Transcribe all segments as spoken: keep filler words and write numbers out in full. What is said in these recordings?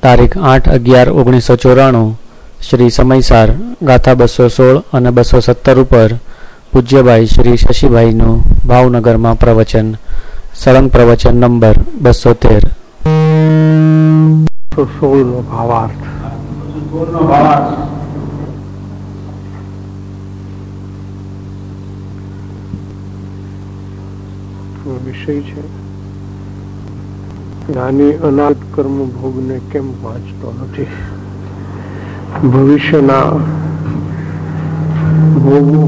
તારીખ આઠ અગિયાર ઓગણીસો ચોરાણું શ્રી સમયસાર ગાથા બસો સોળ અને બસો સત્તર ઉપર પૂજ્યભાઈ શ્રી શશીભાઈનું ભાવનગરમાં પ્રવચન. સળંગ પ્રવચન નંબર બસો તેર. સોળનો ભાવાર્થ. વિષય છે જ્ઞાની અનાદ કર્મ ભોગને કેમ વાંચતો નથી. ભવિષ્યના ભોગો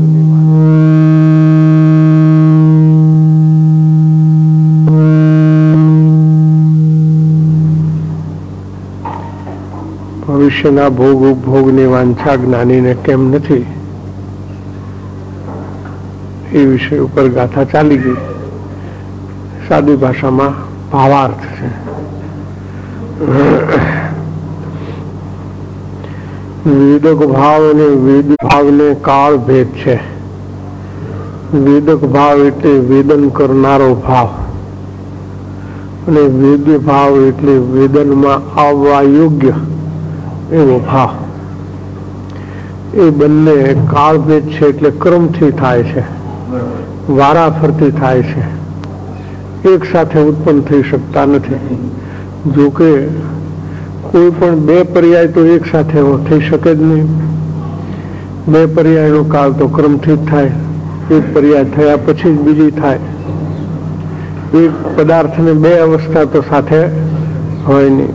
ભવિષ્યના ભોગ ઉપભોગની વાંછા જ્ઞાનીને કેમ નથી, એ વિષય ઉપર ગાથા ચાલી ગઈ. સાદી ભાષામાં ભાવાર્થ છે. વેદક ભાવ અને વેદ ભાવને કાળ ભેદ છે. વેદક ભાવ એટલે વેદન કરનારો ભાવ અને વેદ્ય ભાવ એટલે વેદનમાં આવવા યોગ્ય એવો ભાવ. એ બંને કાળ ભેદ છે એટલે ક્રમથી થાય છે, વારા ફરતી થાય છે, એક સાથે ઉત્પન્ન થઈ શકતા નથી. જોકે કોઈ પણ બે પર્યાય તો એક સાથે થઈ શકે જ નહીં. બે પર્યાયનો કાળ તો ક્રમથી જ થાય. એક પર્યાય થયા પછી જ બીજી થાય. એક પદાર્થને બે અવસ્થા તો સાથે હોય નહીં.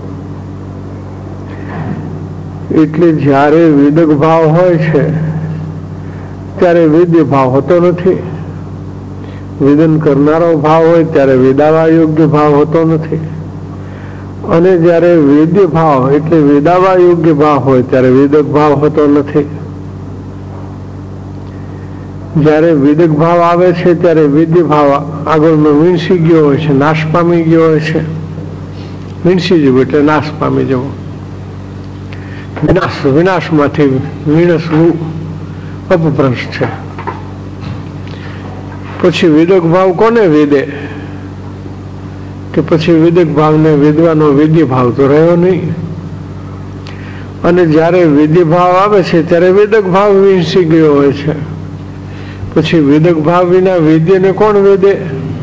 એટલે જ્યારે વેદક ભાવ હોય છે ત્યારે વેદ્ય ભાવ હોતો નથી. વેદન કરનારો ભાવ હોય ત્યારે વેદાવા યોગ્ય ભાવ હોતો નથી. અને જ્યારે વેદ્ય ભાવ એટલે વેદાવા યોગ્ય ભાવ હોય ત્યારે વેદક ભાવ હોતો નથી. જ્યારે વેદક ભાવ આવે છે ત્યારે વેદ્ય ભાવ આગળનો વીણસી ગયો હોય છે, નાશ પામી ગયો હોય છે. વીણસી જવું એટલે નાશ પામી જવું. વિનાશ વિનાશમાંથી વીણસવું અપભ્રંશ છે. પછી વેદક ભાવ કોને વેદે? કે પછી વેદક ભાવને વેદવાનો વેદ્ય ભાવ તો રહ્યો નહીં. અને જ્યારે વેદ્ય ભાવ આવે છે ત્યારે વેદક ભાવ વીંસી ગયો હોય છે. પછી વેદક ભાવ વિના વેદ્યને કોણ વેદે?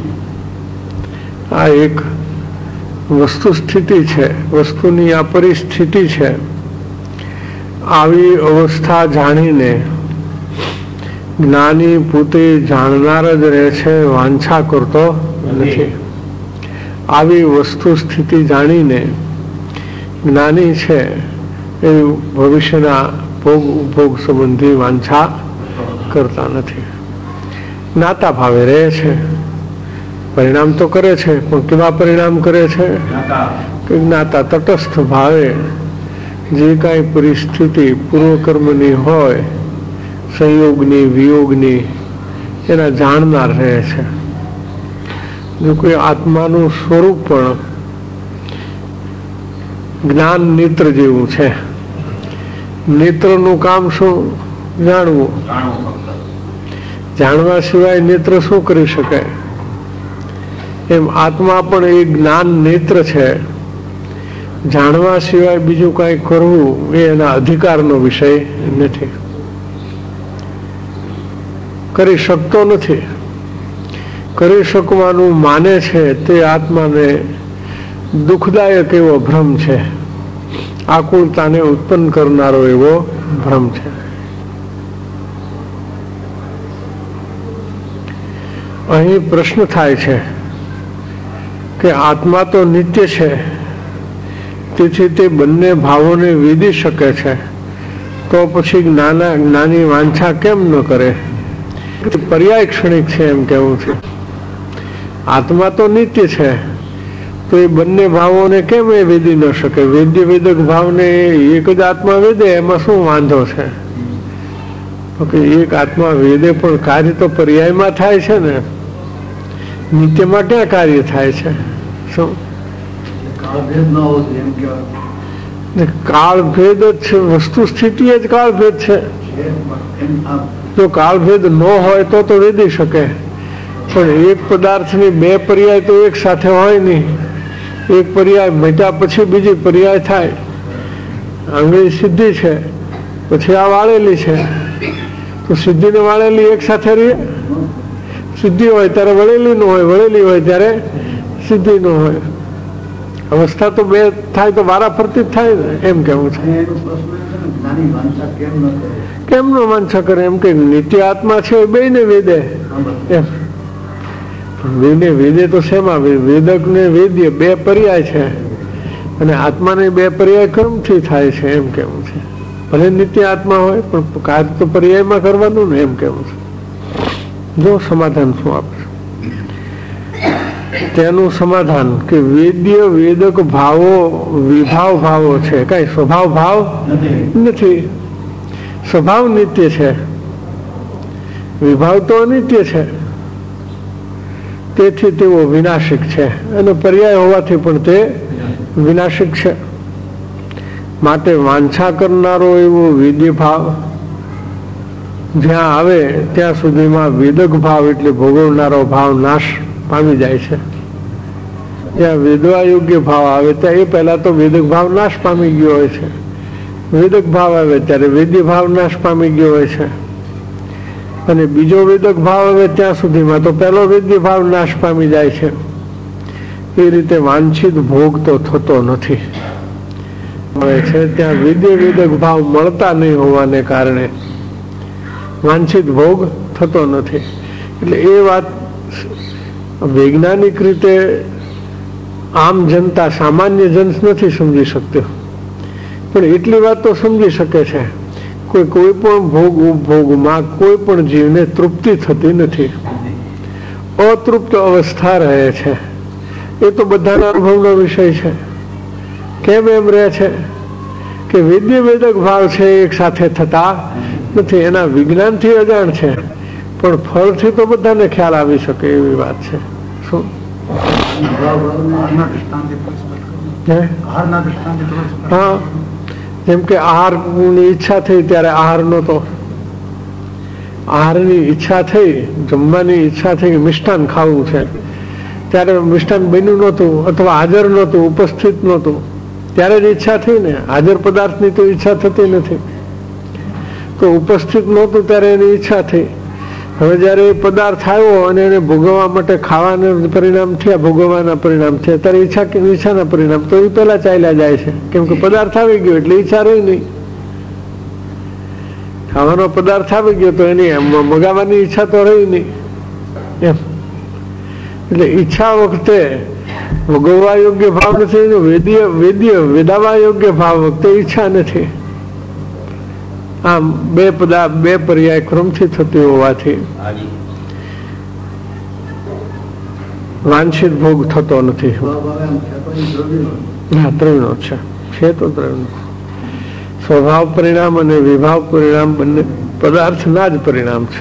આ એક વસ્તુ સ્થિતિ છે, વસ્તુની આ પરિસ્થિતિ છે. આવી અવસ્થા જાણીને જ્ઞાની પોતે જાણનાર જ રહે છે, વાંછા કરતો નથી. આવી વસ્તુ સ્થિતિ જાણીને જ્ઞાની છે એ ભવિષ્યના ભોગ ઉપભોગ સંબંધી વાંછા કરતા નથી. જ્ઞાતા ભાવે રહે છે. પરિણામ તો કરે છે, પણ કેવા પરિણામ કરે છે? કે જ્ઞાતા તટસ્થ ભાવે જે કાંઈ પરિસ્થિતિ પૂર્વકર્મની હોય, સંયોગની વિયોગની, એના જાણનાર રહે છે. જો કોઈ આત્માનું સ્વરૂપ પણ જ્ઞાન નેત્ર જેવું છે. નેત્રનું કામ શું? જાણવું. જાણવા સિવાય નેત્ર શું કરી શકે? એમ આત્મા પણ એ જ્ઞાન નેત્ર છે. જાણવા સિવાય બીજું કાંઈ કરવું એ એના અધિકારનો વિષય નથી. કરી શકતો નથી. કરી શકવાનું માને છે તે આત્માને દુઃખદાયક એવો ભ્રમ છે. આકુળતાને ઉત્પન્ન કરનારો એવો ભ્રમ છે. અહીં પ્રશ્ન થાય છે કે આત્મા તો નિત્ય છે, તેથી તે બંને ભાવોને વેદી શકે છે, તો પછી જ્ઞાના જ્ઞાની વાંછા કેમ ન કરે? પર્યાય ક્ષણિક છે એમ કેવું છે. આત્મા તો નિત્ય છે, તો એ બંને ભાવોને કેમ એ વેદી ન શકે? વેદ્ય વેદક ભાવને એક જ આત્મા વેદે, એમાં શું વાંધો છે? એક આત્મા વેદે પણ કાર્ય તો પર્યાયમાં થાય છે ને. નિત્યમાં ક્યાં કાર્ય થાય છે? શું કાળ ભેદ જ છે. વસ્તુ સ્થિતિ જ કાળ ભેદ છે. જો કાળ ભેદ ન હોય તો તો વેદી શકે, પણ એક પદાર્થની બે પર્યાય તો એક સાથે હોય નહીં. એક પર્યાય મટ્યા પછી બીજી પર્યાય થાય. આંગળી સીધી છે પછી આ વાળેલી છે, તો સીધી ને વાળેલી એક સાથે રહે? સીધી હોય ત્યારે વળેલી ન હોય, વળેલી હોય ત્યારે સીધી ન હોય. અવસ્થા તો બે થાય તો વારા ફરતી જ થાય ને, એમ કેવું છે. કેમ નો વાંછા કરે? એમ કે નિત્ય આત્મા છે બે ને વેદે એમ. વેદે વેદે તો શેમાં? વેદક ને વેદ્ય બે પર્યાય છે અને આત્માને બે પર્યાય કર્મથી થાય છે, એમ કેવું છે. ભલે નિત્ય આત્મા હોય પણ કાર્ય તો પર્યાયમાં કરવાનું ને, એમ કેવું છે. જો સમાધાન શું આપે તેનું સમાધાન કે વેદ્ય વેદક ભાવો વિભાવ ભાવો છે, કઈ સ્વભાવ ભાવ નથી. સ્વભાવ નિત્ય છે, વિભાવ તો અનિત્ય છે. તેથી તેઓ વિનાશિક છે અને પર્યાય હોવાથી પણ તે વિનાશિક છે. માટે વાંછા કરનારો એવો વેદ્ય ભાવ જ્યાં આવે ત્યાં સુધીમાં વેદક ભાવ એટલે ભોગવનારો ભાવ નાશ પામી જાય છે. જ્યાં વેદવા યોગ્ય ભાવ આવે ત્યાં એ પહેલા તો વેદક ભાવ નાશ પામી ગયો હોય છે. વેદક ભાવ આવે ત્યારે વેદ્ય ભાવ નાશ પામી ગયો હોય છે અને બીજો વેદક ભાવ આવે ત્યાં સુધીમાં તો પહેલો વેદ્ય ભાવ નાશ પામી જાય છે. એ રીતે વાંછિત ભોગ તો થતો નથી. મળે છે ત્યાં વેદ્ય વેદક ભાવ મળતા નહીં હોવાને કારણે વાંછિત ભોગ થતો નથી. એટલે એ વાત વૈજ્ઞાનિક રીતે આમ જનતા સામાન્ય જન નથી સમજી શકતો, પણ એટલી વાત તો સમજી શકે છે કોઈ કોઈ પણ ભોગ ઉપભોગમાં કોઈ પણ જીવને તૃપ્તિ થતી નથી, અતૃપ્ત અવસ્થા રહે છે. એ તો બધાના અનુભવનો વિષય છે. કેમ એમ રહે છે કે વેદ્ય વેદક ભાવ છે એક સાથે થતા નથી. એના વિજ્ઞાનથી અજાણ છે પણ ફળથી તો બધાને ખ્યાલ આવી શકે એવી વાત છે. શું હા, જેમ કે આહારની ઈચ્છા થઈ ત્યારે આહાર નહોતો. આહારની ઈચ્છા થઈ, જમવાની ઈચ્છા થઈ કે મિષ્ટાન ખાવું છે, ત્યારે મિષ્ટાન બન્યું નહોતું અથવા હાજર નહોતું, ઉપસ્થિત નહોતું, ત્યારે જ ઈચ્છા થઈ ને. હાજર પદાર્થની તો ઈચ્છા થતી નથી. તો ઉપસ્થિત નહોતું ત્યારે એની ઈચ્છા થઈ. હવે જયારે એ પદાર્થ આવ્યો અને એને ભોગવવા માટે ખાવાના પરિણામ થયા, ભોગવવાના પરિણામ થયા, ત્યારે ઈચ્છા ઈચ્છાના પરિણામ તો એ પહેલા ચાલ્યા જાય છે. કેમ કે પદાર્થ આવી ગયો એટલે ઈચ્છા રહી નહીં. ખાવાનો પદાર્થ આવી ગયો તો એની મગાવવાની ઈચ્છા તો રહી નહીં એમ. એટલે ઈચ્છા વખતે ભોગવવા યોગ્ય ભાવ નથી, વેદ્ય વેદ્ય વેદાવા યોગ્ય ભાવ વખતે ઈચ્છા નથી. આમ બે પદાર્થ બે પર્યાય ક્રમથી થતી હોવાથી વાંછિત ભોગ થતો નથી. હા, ત્રણનો છે છે તો ત્રણ. સ્વભાવ પરિણામ અને વિભાવ પરિણામ બંને પદાર્થના જ પરિણામ છે.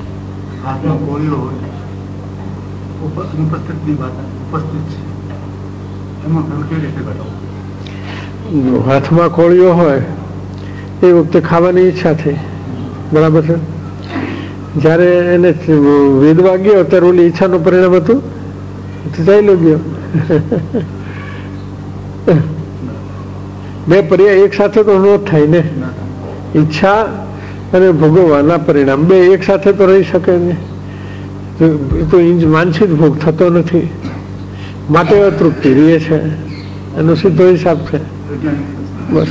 હાથમાં કોળીઓ હોય એ વખતે ખાવાની ઈચ્છા થઈ, બરાબર છે. જયારે એને વેદવા ગયો ત્યારે ઓલી ઈચ્છાનું પરિણામ હતું ચાલ્યો ગયો. બે પર્યાય એક સાથે તો ન થાય ને. ઈચ્છા અને ભોગવવાના પરિણામ બે એક સાથે તો રહી શકે ને. તો માનસિક ભોગ થતો નથી, માટે અતૃપ્તિ રહે છે. એનો સીધો હિસાબ છે. બસ.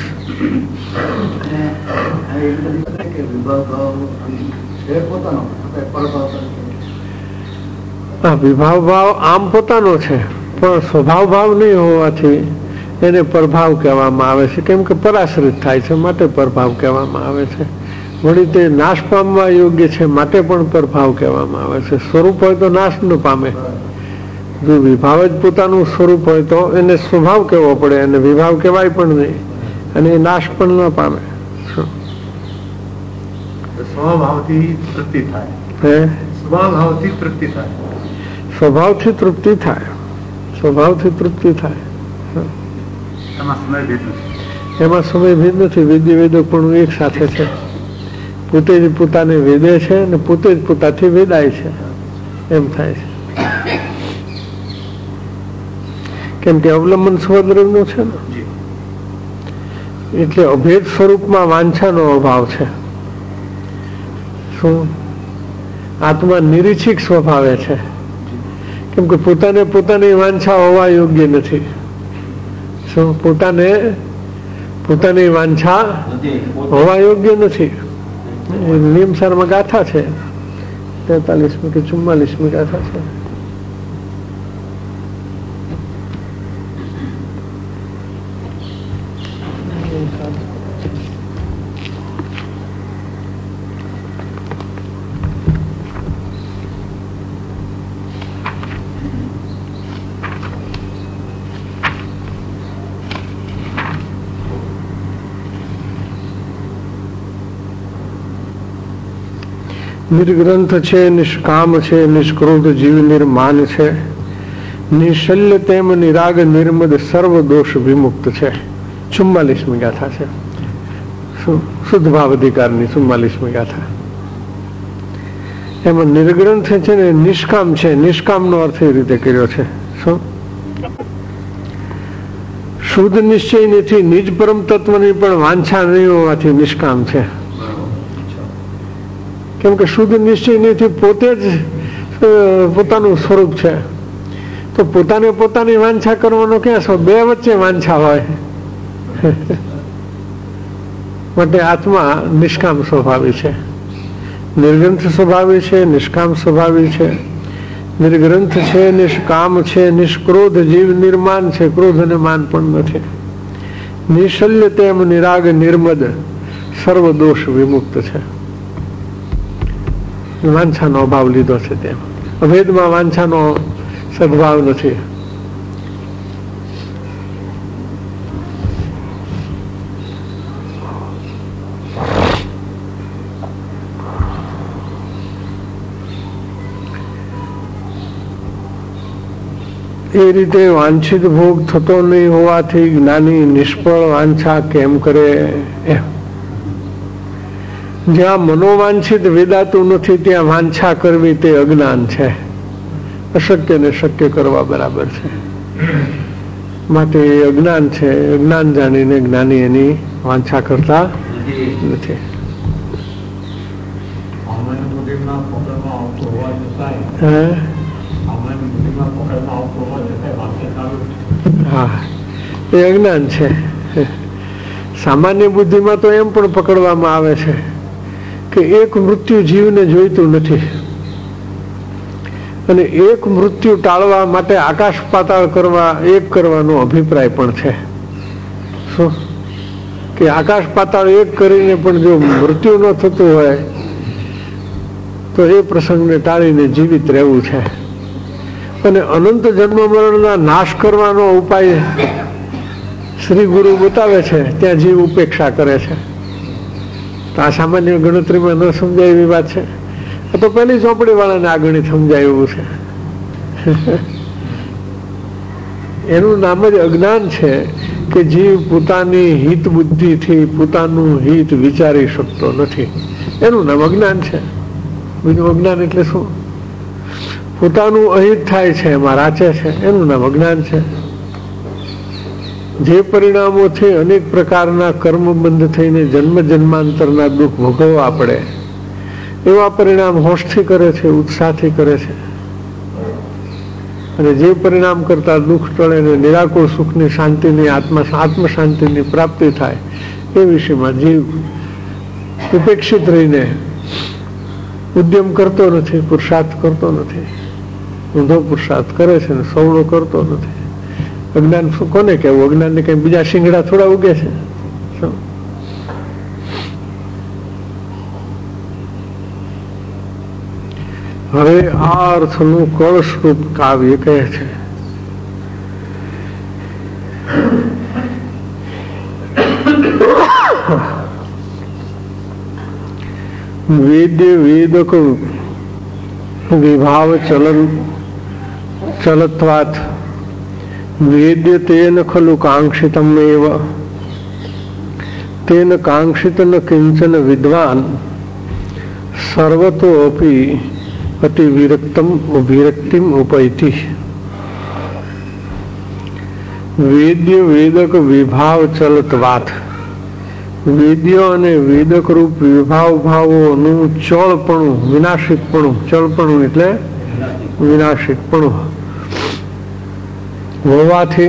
હા, વિભાવ ભાવ આમ પોતાનો છે પણ સ્વભાવ ભાવ નહીં હોવાથી એને પ્રભાવ કહેવામાં આવે છે. કેમ કે પરાશ્રિત થાય છે માટે પ્રભાવ કહેવામાં આવે છે. વળી તે નાશ પામવા યોગ્ય છે માટે પણ પ્રભાવ કહેવામાં આવે છે. સ્વરૂપ હોય તો નાશ ન પામે. જો વિભાવ જ પોતાનું સ્વરૂપ હોય તો એને સ્વભાવ કહેવો પડે અને વિભાવ કહેવાય પણ નહીં અને એ નાશ પણ ન પામે. સ્વભાવથી તૃપ્તિ થાય. સ્વભાવથી તૃપ્તિ થાય. સ્વભાવથી તૃપ્તિ થાય. સ્વભાવથી તૃપ્તિ થાય. એમાં સમય ભેદ નથી. એમાં સમય ભેદ નથી. વેદ્ય વેદક પણ એક સાથે છે. પોતે જ પોતાને વેદે છે અને પોતે જ પોતાથી વેદાય છે. એમ થાય છે કેમ કે અવલંબન સ્વદ્રવ્યનું છે ને, એટલે અભેદ સ્વરૂપમાં વાંછાનો અભાવ છે. શું? આત્મા નિરીક્ષિક સ્વભાવે છે, કેમ કે પોતાને પોતાની વાંછા હોવા યોગ્ય નથી. શું? પોતાને પોતાની વાંછા હોવા યોગ્ય નથી. નિયમસારમાં ગાથા છે, તેતાલીસમી કે ચુમ્માલીસમી ગાથા છે. નિર્ગ્રંથ છે, નિષ્કામ છે, નિષ્ક્રોધ જીવ નિર્માન છે, નિશલ્ય તેમ નિરાગ નિર્મદ સર્વ દોષ વિમુક્ત છે. ચુમ્માલીસમી ગાથા છે, શુદ્ધ ભાવ અધિકારની ચુમ્માલીસમી ગાથા. એમાં નિર્ગ્રંથ છે ને નિષ્કામ છે. નિષ્કામનો અર્થ એ રીતે કર્યો છે, શું? શુદ્ધ નિશ્ચય નથી, નિજ પરમ તત્વની પણ વાંછા નહીં હોવાથી નિષ્કામ છે. કેમ કે શુદ્ધ નિશ્ચય નથી, પોતે જ પોતાનું સ્વરૂપ છે, તો પોતાને પોતાની વાંછા કરવાનો ક્યાં છો? બે વચ્ચે વાંછા હોય. માટે આત્મા નિષ્કામ સ્વભાવી છે, નિર્ગ્રંથ સ્વભાવી છે, નિષ્કામ સ્વભાવી છે. નિર્ગ્રંથ છે, નિષ્કામ છે, નિષ્ક્રોધ જીવ નિર્માન છે, ક્રોધ અને માન પણ નથી. નિશલ્ય તેમ નિરાગ નિર્મદ સર્વ દોષ વિમુક્ત છે. વાંછાનો અભાવ લીધો છે. તેમ અભેદમાં વાંછાનો સદભાવ નથી. એ રીતે વાંછિત ભોગ થતો નહીં હોવાથી જ્ઞાની નિષ્ફળ વાંછા કેમ કરે? એમ જ્યાં મનોવાંછિત વેદાતું નથી ત્યાં વાંછા કરવી તે અજ્ઞાન છે. અશક્ય ને શક્ય કરવા બરાબર છે. માટે એ અજ્ઞાન છે. અજ્ઞાન જાણીને જ્ઞાની એની વાંછા કરતા નથી. હા, એ અજ્ઞાન છે. સામાન્ય બુદ્ધિમાં તો એમ પણ પકડવામાં આવે છે કે એક મૃત્યુ જીવને જોઈતું નથી, અને એક મૃત્યુ ટાળવા માટે આકાશ પાતાળ કરવા એક કરવાનો અભિપ્રાય પણ છે. શું? કે આકાશ પાતાળ એક કરીને પણ જો મૃત્યુ ન થતું હોય તો એ પ્રસંગને ટાળીને જીવિત રહેવું છે. અને અનંત જન્મ મરણના નાશ કરવાનો ઉપાય શ્રી ગુરુ બતાવે છે, ત્યાં જીવ ઉપેક્ષા કરે છે. તો આ સામાન્ય ગણતરીમાં ન સમજાય એવી વાત છે. આ તો પહેલી ચોપડી વાળાને આ ગણિત સમજાય એવું છે. એનું નામ જ અજ્ઞાન છે કે જીવ પોતાની હિત બુદ્ધિથી પોતાનું હિત વિચારી શકતો નથી. એનું નામ અજ્ઞાન છે. બીજું અજ્ઞાન એટલે શું? પોતાનું અહિત થાય છે, એમાં રાચે છે, એનું નામ અજ્ઞાન છે. જે પરિણામોથી અનેક પ્રકારના કર્મબંધ થઈને જન્મ જન્માંતરના દુઃખ ભોગવવા પડે એવા પરિણામ હોશથી કરે છે, ઉત્સાહથી કરે છે. અને જે પરિણામ કરતા દુઃખ ટળે ને નિરાકુળ સુખની શાંતિની આત્મા આત્મ શાંતિની પ્રાપ્તિ થાય એ વિષયમાં જીવ ઉપેક્ષિત રહીને ઉદ્યમ કરતો નથી, પુરુષાર્થ કરતો નથી. ઊંધો પુરુષાર્થ કરે છે ને સવળો કરતો નથી. અજ્ઞાન કોને કહેવું? અજ્ઞાન ને કઈ બીજા શિંગડા થોડા ઉગે છે? હવે આ અર્થનું કળશરૂપ કાવ્ય કહે છે. વેદ્ય વેદક વિભાવ ચલન ચલત્વાત વેદ્ય તેન ખલુ કાંક્ષિતમ એવ તેન કાંક્ષિત ન કિંચન વિદ્વાન સર્વતો અપી અતિ વિરક્તમ વિરક્તિમ ઉપૈતિ. વેદ્ય વેદક વિભાવ ચલત વાત. વેદ્ય અને વેદક રૂપ વિભાવ ભાવોનું ચળપણું, વિનાશિકપણું, ચળપણું એટલે વિનાશિકપણું હોવાથી,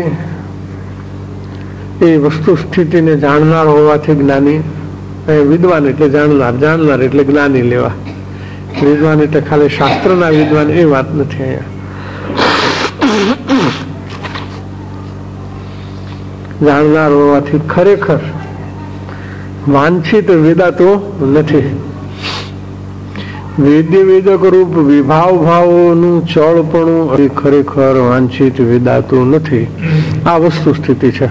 એ વસ્તુ સ્થિતિને જાણનાર હોવાથી જ્ઞાની, વિદ્વાન એટલે જાણનાર, જાણનાર એટલે જ્ઞાની લેવા. વિદ્વાન એટલે ખાલી શાસ્ત્રના વિદ્વાન એ વાત નથી અહીંયા. જાણનાર હોવાથી ખરેખર વાંછિત વેદાતો નથી. વેદ્ય વેદક રૂપ વિભાવ ભાવોનું ચળપણું એ ખરેખર વાંછિત વેદાતું નથી. આ વસ્તુ સ્થિતિ છે.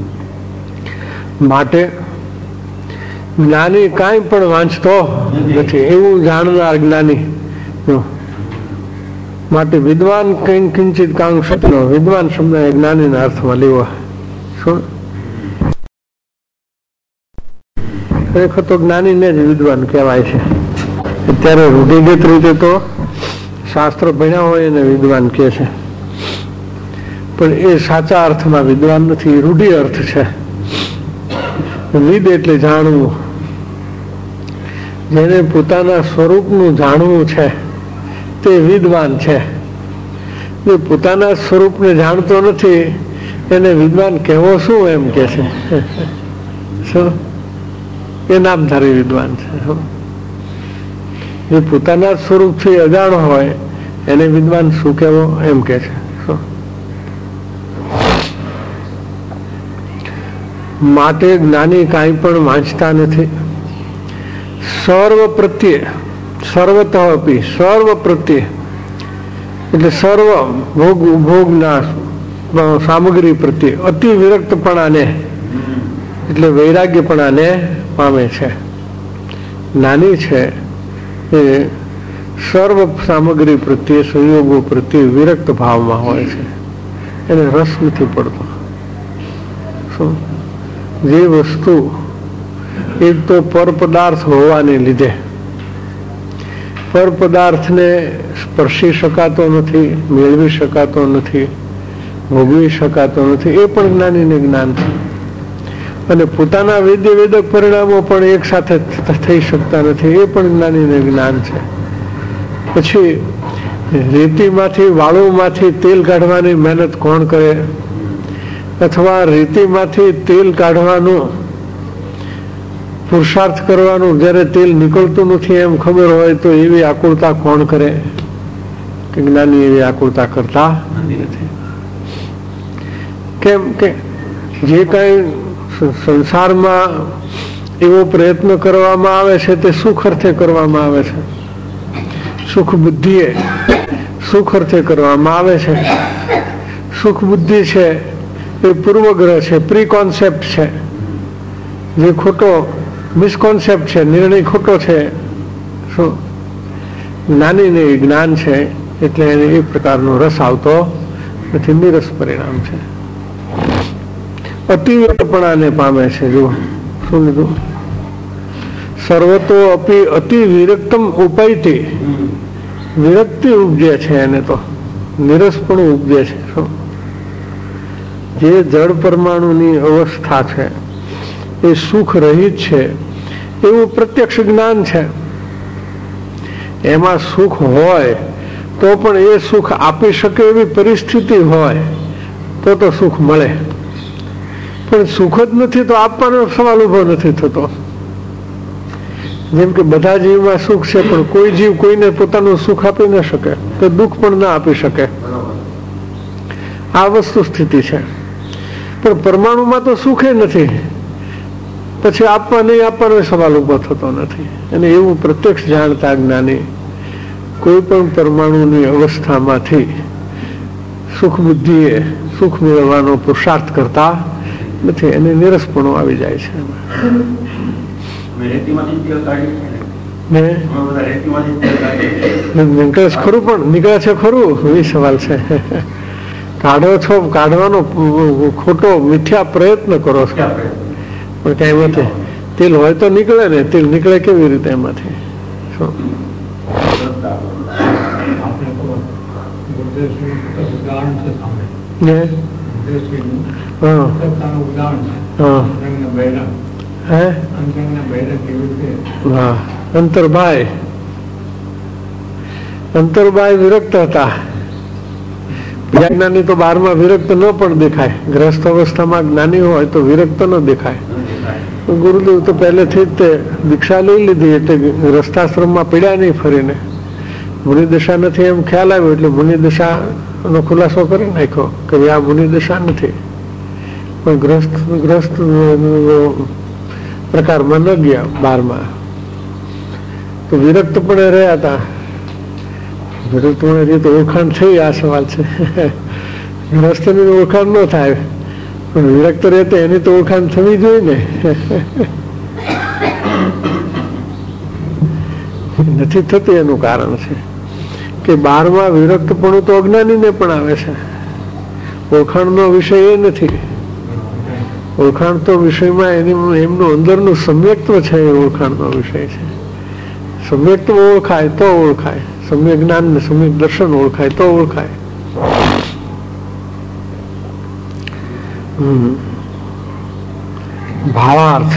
માટે જ્ઞાની કાંઈ પણ વાંચતો નથી એવું જાણનાર જ્ઞાની. માટે વિદ્વાન કઈ કિંચિત કાંક્ષિત નો વિદ્વાન શબ્દ જ્ઞાનીના અર્થમાં લેવા. શું ખરેખર તો જ્ઞાનીને જ વિદ્વાન કહેવાય છે. અત્યારે રૂઢિગત રીતે તો શાસ્ત્ર ભણ્યા હોય એને વિદ્વાન કહે છે, પણ એ સાચા અર્થમાં વિદ્વાન નથી, રૂઢિ અર્થ છે. વિદ એટલે જાણવું. જેને પોતાના સ્વરૂપનું જાણવું છે તે વિદ્વાન છે. જે પોતાના સ્વરૂપને જાણતો નથી એને વિદ્વાન કહેવો શું એમ કે છે. શું એ નામધારી વિદ્વાન છે. જે પોતાના સ્વરૂપથી અજાણ હોય એને વિદ્વાન શું કહેવો એમ કે છે. માટે જ્ઞાની કાંઈ પણ વાંચતા નથી. સર્વ પ્રત્યે, સર્વતઃ અપી, સર્વ પ્રત્યે એટલે સર્વ ભોગ ભોગના સામગ્રી પ્રત્યે અતિ વિરક્તપણાને એટલે વૈરાગ્યપણાને પામે છે. જ્ઞાની છે એ સર્વ સામગ્રી પ્રત્યે, સંયોગો પ્રત્યે વિરક્ત ભાવમાં હોય છે. એને રસ નથી પડતો. શું જે વસ્તુ એક તો પર પદાર્થ હોવાને લીધે પર પદાર્થને સ્પર્શી શકાતો નથી, મેળવી શકાતો નથી, ભોગવી શકાતો નથી, એ પણ જ્ઞાનીને જ્ઞાન છે. અને પોતાના વેદ્ય વેદક પરિણામો પણ એક સાથે થઈ શકતા નથી, એ પણ જ્ઞાનીને જ્ઞાન છે. પછી રેતીમાંથી, વાળુમાંથી તેલ કાઢવાની મહેનત કોણ કરે, અથવા રેતીમાંથી તેલ કાઢવાનું પુરુષાર્થ કરવાનું જ્યારે તેલ નીકળતું નથી એમ ખબર હોય તો એવી આકુળતા કોણ કરે? કે જ્ઞાની એવી આકુળતા કરતા નથી. કેમ કે જે કઈ સંસારમાં એવો પ્રયત્ન કરવામાં આવે છે તે સુખ અર્થે કરવામાં આવે છે. સુખ બુદ્ધિએ સુખ અર્થે કરવામાં આવે છે. સુખ બુદ્ધિ છે એ પૂર્વગ્રહ છે, પ્રી કોન્સેપ્ટ છે, જે ખોટો મિસકોન્સેપ્ટ છે, નિર્ણય ખોટો છે. શું જ્ઞાનીને જ્ઞાન છે એટલે એને એક પ્રકારનો રસ આવતો નથી, નિરસ પરિણામ છે. અતિવિરક્તપણાને પામે છે. જો શું લીધું? સર્વતો અપી અતિ વિરક્તમ ઉપૈતી, વિરક્તિ ઉપજે છે એને તો, નિરસ પણ ઉપજે છે. શું જે જળ પરમાણુની અવસ્થા છે એ સુખ રહિત છે એવું પ્રત્યક્ષ જ્ઞાન છે. એમાં સુખ હોય તો પણ એ સુખ આપી શકે એવી પરિસ્થિતિ હોય તો તો સુખ મળે, પણ સુખ જ નથી તો આપવાનો સવાલ ઉભો નથી થતો. જેમ કે બધા જીવમાં સુખ છે પણ કોઈ જીવ કોઈને પોતાનું સુખ આપી ન શકે તો દુઃખ પણ ના આપી શકે. આ વસ્તુ સ્થિતિ છે. પણ પરમાણુમાં તો સુખે નથી, પછી આપવા નહીં આપવાનો સવાલ ઉભો થતો નથી. અને એવું પ્રત્યક્ષ જાણતા જ્ઞાની કોઈ પણ પરમાણુની અવસ્થામાંથી સુખ બુદ્ધિએ સુખ મેળવવાનો પુરુષાર્થ કરતા નથી, એને નિરસપણું આવી જાય છે. નીકળે ખરું, પણ નીકળે છે ખરું એ સવાલ છે. કાઢો છો, કાઢવાનો ખોટો મિથ્યા પ્રયત્ન કરો છો પણ કઈ એમાંથી તેલ હોય તો નીકળે ને. તેલ નીકળે કેવી રીતે એમાંથી? હા હે હા અંતરભાઈ અંતરભાઈ વિરક્ત હતા. જ્ઞાની તો બારમાં વિરક્ત ન પણ દેખાય. ગ્રસ્ત અવસ્થામાં જ્ઞાની હોય તો વિરક્ત ન દેખાય. ગુરુદેવ તો પહેલેથી જ તે દીક્ષા લઈ લીધી એટલે ગ્રસ્તાશ્રમમાં પીડ્યા નહીં ફરીને. મુનિદશા નથી એમ ખ્યાલ આવ્યો એટલે મુનિદશા નો ખુલાસો કરી નાખ્યો કે આ મુનિદશા નથી, પણ ગ્રસ્ત ગ્રસ્ત પ્રકારમાં ન ગયા બારમાં તો વિરક્ત પણ રહ્યા હતા. વિરક્ત પણ રીતે ઓળખાણ થઈ, આ સવાલ છે. ગ્રસ્તની ઓળખાણ ન થાય પણ વિરક્ત રહેતે એની તો ઓળખાણ થવી જોઈએ ને. નથી થતી એનું કારણ છે કે બારમાં વિરક્તપણું તો અજ્ઞાનીને પણ આવે છે. ઓળખાણનો વિષય એ નથી. ઓળખાણ તો વિષયમાં એની એમનું અંદરનું સમ્યક્ત્વ છે એ ઓળખાણનો વિષય છે. સમ્યક્ત્વ ઓળખાય તો ઓળખાય, સમ્યક જ્ઞાન ને સમ્યક દર્શન ઓળખાય તો ઓળખાય. ભાવાર્થ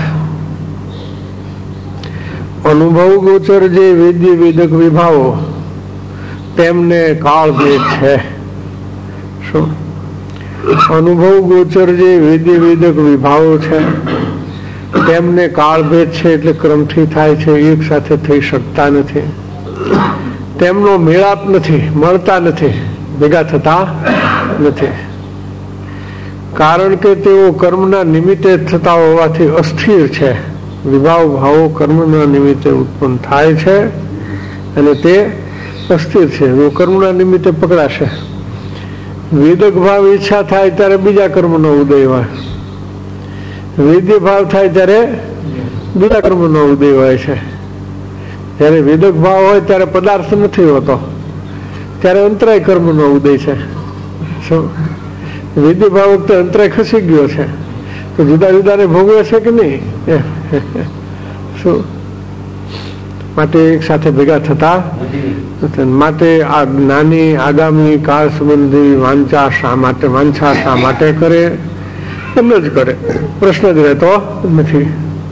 અનુભવ ગોચર જે વેદ્ય વેદક વિભાવો તેમને કાળ ભેદ છે. શું અનુભવ ગોચર જે વેદ્ય વેદક વિભાવો છે તેમને કાળ ભેદ છે એટલે ક્રમથી થાય છે, એક સાથે થઈ શકતા નથી. તેમનો મેળાપ નથી, મળતા નથી, ભેગા થતા નથી. કારણ કે તેઓ કર્મના નિમિત્તે થતા હોવાથી અસ્થિર છે. વિભાવ ભાવો કર્મના નિમિત્તે ઉત્પન્ન થાય છે અને તે અસ્થિર છે. જો કર્મના નિમિત્તે પકડાશે, વેદક ભાવ ઈચ્છા થાય ત્યારે બીજા કર્મનો ઉદય હોય, વેદ્ય ભાવ થાય ત્યારે બીજા કર્મનો ઉદય હોય છે. જયારે વેદક ભાવ હોય ત્યારે પદાર્થ નથી હોતો, ત્યારે અંતરાય કર્મનો ઉદય છે. શું વેદ્ય ભાવ વખતે અંતરાય ખસી ગયો છે તો જુદા જુદાને ભોગવે છે કે નહીં? શું માટે એક સાથે ભેગા થતા માટે આ જ્ઞાની આગામી કાળ સંબંધી વાંચા શા માટે વાંછા શા માટે કરે? એમ જ કરે, પ્રશ્ન જ રહેતો નથી.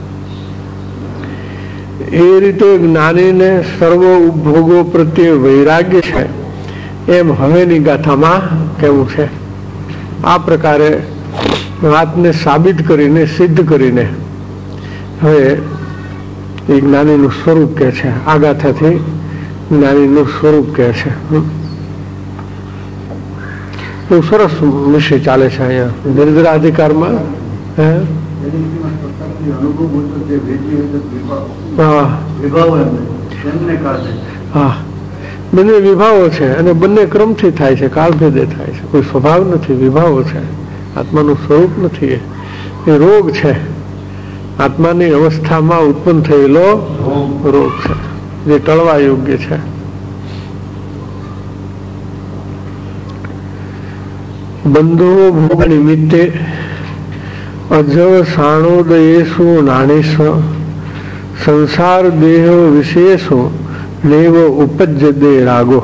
એ રીતે જ્ઞાનીને સર્વ ઉપભોગો પ્રત્યે વૈરાગ્ય છે એમ હવેની ગાથામાં કેવું છે. આ પ્રકારે વાતને સાબિત કરીને સિદ્ધ કરીને હવે એ જ્ઞાનીનું સ્વરૂપ કહે છે. આ ગાથાથી જ્ઞાનીનું સ્વરૂપ કહે છે. બહુ સરસ વિષય ચાલે છે અહીંયા નિર્જરાધિકારમાં. હે હા, બંને વિભાવો છે અને બંને ક્રમથી થાય છે, કાળભેદે થાય છે. કોઈ સ્વભાવ નથી, વિભાવો છે. આત્માનું સ્વરૂપ નથી. એ રોગ છે, આત્માની અવસ્થામાં ઉત્પન્ન થયેલો રોગ છે જે ટળવા યોગ્ય છે. બંધુઓ ભોગ નિમિત્તે અજવ સાણોદયેશુ નાણેશ સંસાર દેહ વિશેષો નૈવ ઉપજ્યદે રાગો.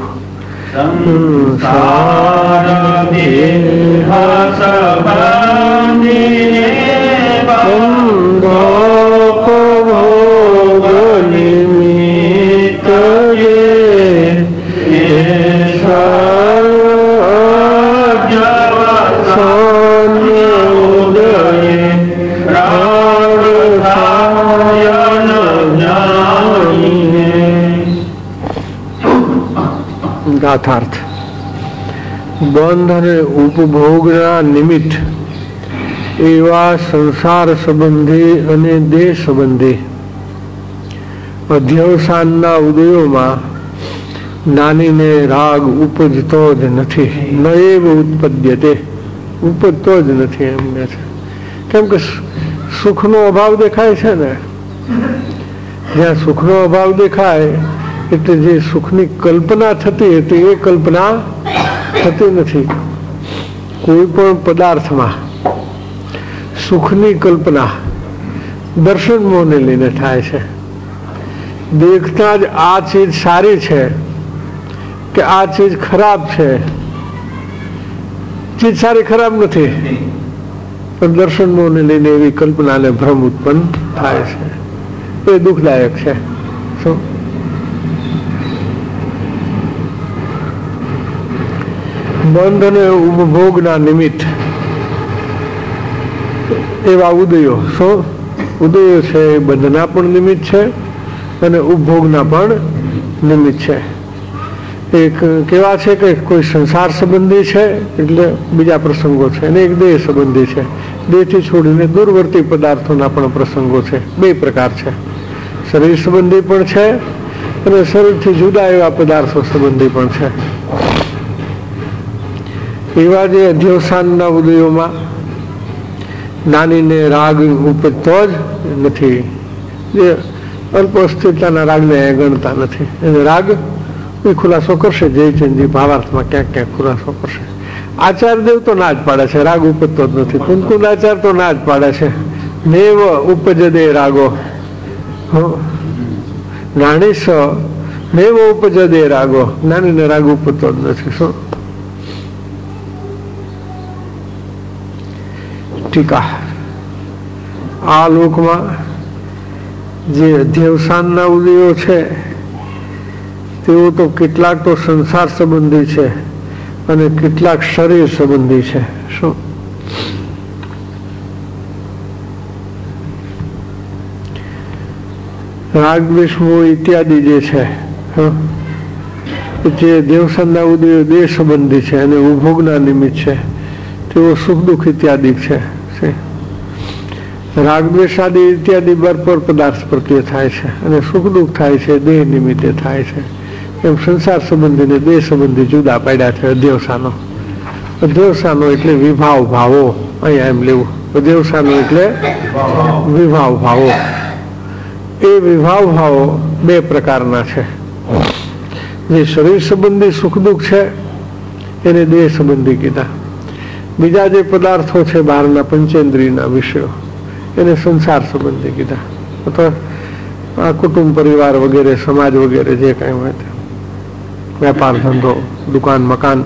ગાથાર્થ બંધ અને ઉપભોગના નિમિત્ત એવા સંસાર સંબંધી અને દેહ સંબંધી અધ્યવસાનના ઉદયોમાં જ્ઞાનીને રાગ ઉપજતો જ નથી. ન એવ ઉત્પદ્યતે, ઉપજતો જ નથી એમ કે છે. કેમ કે સુખનો અભાવ દેખાય છે ને, જ્યાં સુખનો અભાવ દેખાય એટલે જે સુખની કલ્પના થતી હતી એ કલ્પના થતી નથી. કોઈ પણ પદાર્થમાં સુખની કલ્પના દર્શન મોહને લઈને થાય છે. દેખતા જ આ ચીજ સારી છે કે આ ચીજ ખરાબ છે ચીજ સારી ખરાબ નથી, પણ દર્શન મોહને લઈને એવી કલ્પના અને ભ્રમ ઉત્પન્ન થાય છે, એ દુઃખદાયક છે. શું બંધ અને ઉપભોગના નિમિત્ત એવા ઉદયો, શું ઉદયો છે એ બંધના પણ નિમિત્ત છે અને ઉપભોગના પણ નિમિત્ત છે. એક કેવા છે કે કોઈ સંસાર સંબંધી છે એટલે બીજા પ્રસંગો છે, અને એક દેહ સંબંધી છે, દેહથી છોડીને દૂરવર્તી પદાર્થોના પણ પ્રસંગો છે. બે પ્રકાર છે, શરીર સંબંધી પણ છે અને શરીરથી જુદા એવા પદાર્થો સંબંધી પણ છે. એવા જે અધ્યવસાનના ઉદયોમાં નાનીને રાગ ઉપજતો જ નથી, જે અલ્પ અસ્થિરતાના રાગને ગણતા નથી. એને રાગ એ ખુલાસો કરશે, જયચંદજી ભાવાર્થમાં ક્યાંક ક્યાંક ખુલાસો કરશે. આચાર્યદેવ તો ના જ પાડે છે, રાગ ઉપજતો જ નથી. કુંકુંદ આચાર તો ના જ પાડે છે, નેવ ઉપજદે રાગો, નાણીસ નેવ ઉપજદે રાગો, નાનીને રાગ ઉપજતો જ નથી. શું ટીકા, આ લોકમાં જે અધ્યવસાનના ઉદયો છે તેઓ તો કેટલાક તો સંસાર સંબંધી છે અને કેટલાક શરીર સંબંધી છે. શું રાગ દ્વેષ મોહ ઇત્યાદિ જે છે જે દેવસાનના ઉદયો દેહ સંબંધી છે અને ઉપભોગના નિમિત્ત છે, તેઓ સુખ દુઃખ ઇત્યાદિ છે. રાગ દ્વેષ આદિ ઇત્યાદિ બરપર પદાર્થ પ્રત્યે થાય છે અને સુખ દુઃખ થાય છે દેહ નિમિત્તે થાય છે. એમ સંસાર સંબંધી ને દેહ સંબંધી જુદા પાડ્યા છે અધ્યવસાનો. અધ્યવસાનો એટલે વિભાવ ભાવો, અહીંયા એમ લેવું. અધ્યવસાનો એટલે વિભાવ ભાવો. એ વિભાવ ભાવો બે પ્રકારના છે. જે શરીર સંબંધી સુખ દુઃખ છે એને દેહ સંબંધી કીધા. બીજા જે પદાર્થો છે બહારના પંચેન્દ્રિયના વિષયો એને સંસાર સંબંધી કીધા. અથવા આ કુટુંબ પરિવાર વગેરે સમાજ વગેરે જે કઈ હોય તે, વેપાર ધંધો દુકાન મકાન.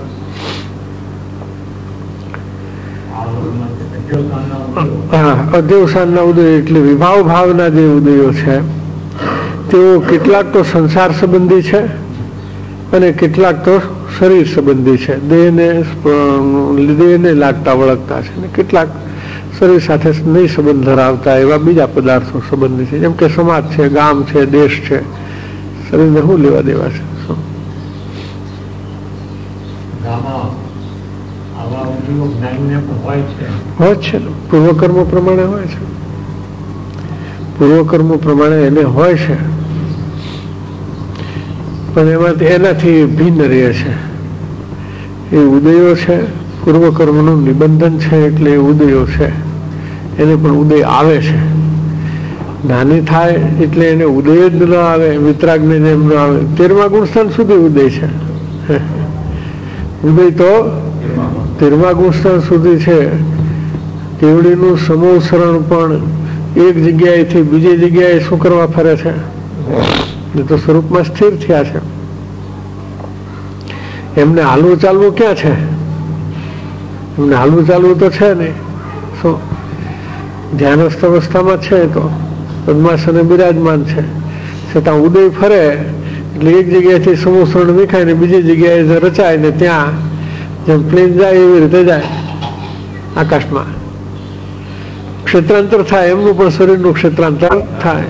હા, અધ્યવસાનના ઉદયો એટલે વિભાવ ભાવના જે ઉદયો છે તેઓ કેટલાક તો સંસાર સંબંધી છે અને કેટલાક તો શરીર સંબંધી છે, દેહને દેહને લાગતા વળગતા છે, અને કેટલાક શરીર સાથે નહીં સંબંધ ધરાવતા એવા બીજા પદાર્થો સંબંધી છે. જેમ કે સમાજ છે, ગામ છે, દેશ છે, શરીરને શું લેવા દેવા છે? હોય છે, પૂર્વકર્મો પ્રમાણે હોય છે, પૂર્વકર્મો પ્રમાણે એને હોય છે, પણ એમાંથી એનાથી ભિન્ન રહે છે. એ ઉદયો છે, પૂર્વકર્મનું નિબંધન છે એટલે એ ઉદયો છે, એને પણ ઉદય આવે છે. નાની થાય એટલે એને ઉદય જ ન આવે, વિતરાગને જેમ ન આવે. તેરમા ગુણસ્થાન સુધી ઉદય છે. ઉદય તો તેરમા ગુણસ્થાન સુધી છે. કેવડીનું સમોસરણ પણ એક જગ્યાએથી બીજી જગ્યાએ શું કરવા ફરે છે? એ તો સ્વરૂપમાં સ્થિર થયા છે. એમને હાલવું ચાલવું ક્યાં છે? એમને હાલવું ચાલવું તો છે નહીં. શું ધ્યાનસ્થ અવસ્થામાં છે, તો પદ્માસને બિરાજમાન છે, છતાં ઉદય ફરે એટલે એક જગ્યાએથી સમોસરણ વિખાય ને બીજી જગ્યાએ રચાય ને ત્યાં જેમ પ્લેન જાય એવી રીતે જાય આકાશમાં. ક્ષેત્રાંતર થાય એમનું પણ શરીરનું ક્ષેત્રાંતર થાય.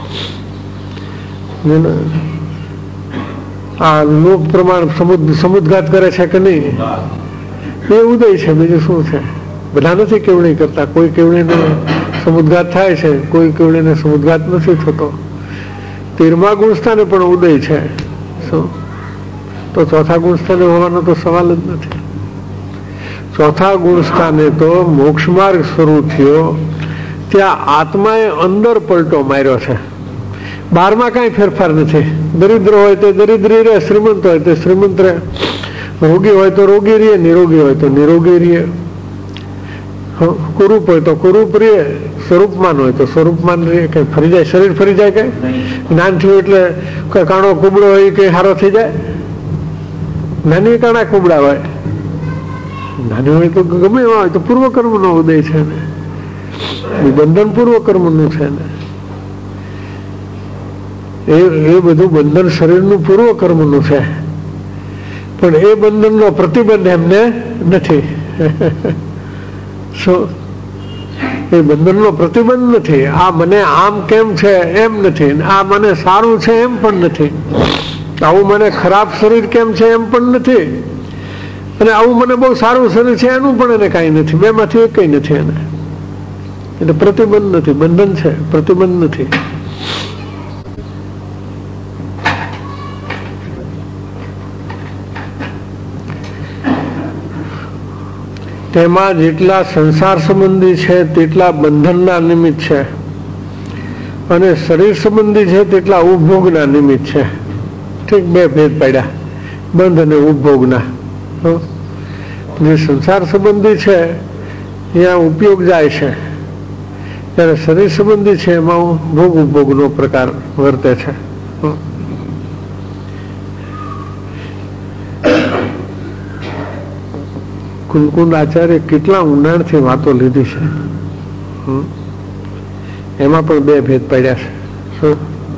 આ લોક પ્રમાણ સમુદ્ઘાત કરે છે કે નહીં, એ ઉદય છે. બીજું શું છે? બધા નથી કેવડી કરતા. કોઈ કેવડીને સમુદ્ઘાત થાય છે, કોઈ કેવડીને સમુદ્ઘાત નથી થતો. તેરમા ગુણસ્થાને પણ ઉદય છે. શું તો ચોથા ગુણસ્થાને હોવાનો તો સવાલ જ નથી. ચોથા ગુણસ્થાને તો મોક્ષ માર્ગ શરૂ થયો ત્યાં આત્માએ અંદર પલટો માર્યો છે. બારમાં કઈ ફેરફાર નથી. દરિદ્ર હોય તો દરિદ્રી રહે, શ્રીમંત હોય તો શ્રીમંત રહે, રોગી હોય તો રોગી રહે, નિરોગી હોય તો નિરોગી રહે, કુરૂપ હોય તો કુરૂપ રહે, સ્વરૂપમાન હોય તો સ્વરૂપમાન રહે. કઈ ફરી જાય? શરીર ફરી જાય? કઈ જ્ઞાન થયું એટલે કાણો કુબડો હોય કઈ હારો થઈ જાય? નાની કાણા કુબડા હોય, નાની હોય તો ગમે એવા હોય તો પૂર્વ કર્મ નો ઉદય છે ને, બંધન પૂર્વ કર્મ નું છે ને, એ એ બધું બંધન શરીરનું પૂર્વ કર્મનું છે, પણ એ બંધનનો પ્રતિબંધ એમને નથી. શું? એ બંધનનો પ્રતિબંધ નથી. આ મને આમ કેમ છે એમ નથી, આ મને સારું છે એમ પણ નથી, આવું મને ખરાબ શરીર કેમ છે એમ પણ નથી, અને આવું મને બહુ સારું શરીર છે એનું પણ એને કાંઈ નથી. બે માંથી એક કઈ નથી એને. એટલે પ્રતિબંધ નથી, બંધન છે, પ્રતિબંધ નથી. તેમાં જેટલા સંસાર સંબંધી છે તેટલા બંધનના નિમિત્ત છે, અને શરીર સંબંધી છે તેટલા ઉપભોગના નિમિત્ત છે. ઠીક, બે ભેદ પાડ્યા, બંધ અને ઉપભોગના. જે સંસાર સંબંધી છે ત્યાં ઉપયોગ જાય છે, ત્યારે શરીર સંબંધી છે એમાં ભોગ ઉપભોગનો પ્રકાર વર્તે છે. કુલકુંડ આચાર્ય કેટલા ઊંડાણથી વાતો લીધી છે, એમાં પણ બે ભેદ પડ્યા છે. શું?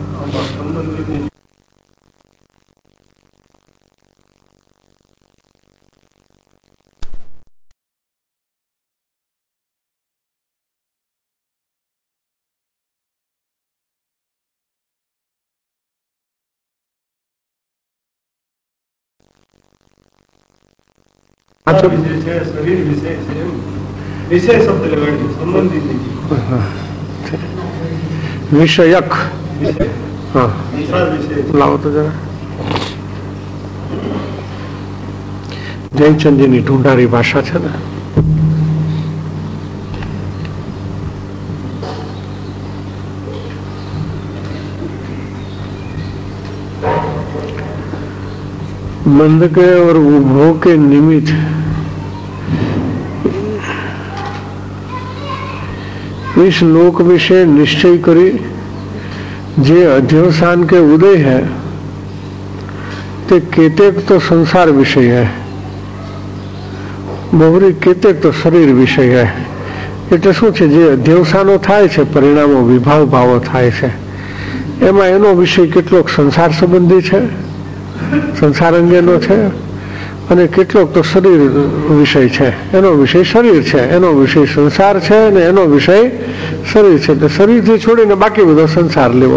વિષયક. હા, લાવો તો જરા. જયચંદજીની ઢૂંઢારી ભાષા છે ને. बंध के और उपभोग के निमित्त इस लोक विषय निश्चय करी जे अध्यवसान के उदय है ते केतेक तो संसार विषय है, बहुरी केतेक तो शरीर विषय है. એટલે શું છે, જે અધ્યવસાનો થાય છે, પરિણામો વિભાવ ભાવો થાય છે, એમાં એનો વિષય કેટલોક સંસાર સંબંધી છે, સંસાર અંગેનો છે, અને કેટલોક તો શરીર વિષય છે. એનો વિષય શરીર છે, એનો વિષય સંસાર છે, અને એનો વિષય શરીર છે. એટલે શરીરથી છોડીને બાકી બધો સંસાર લેવો.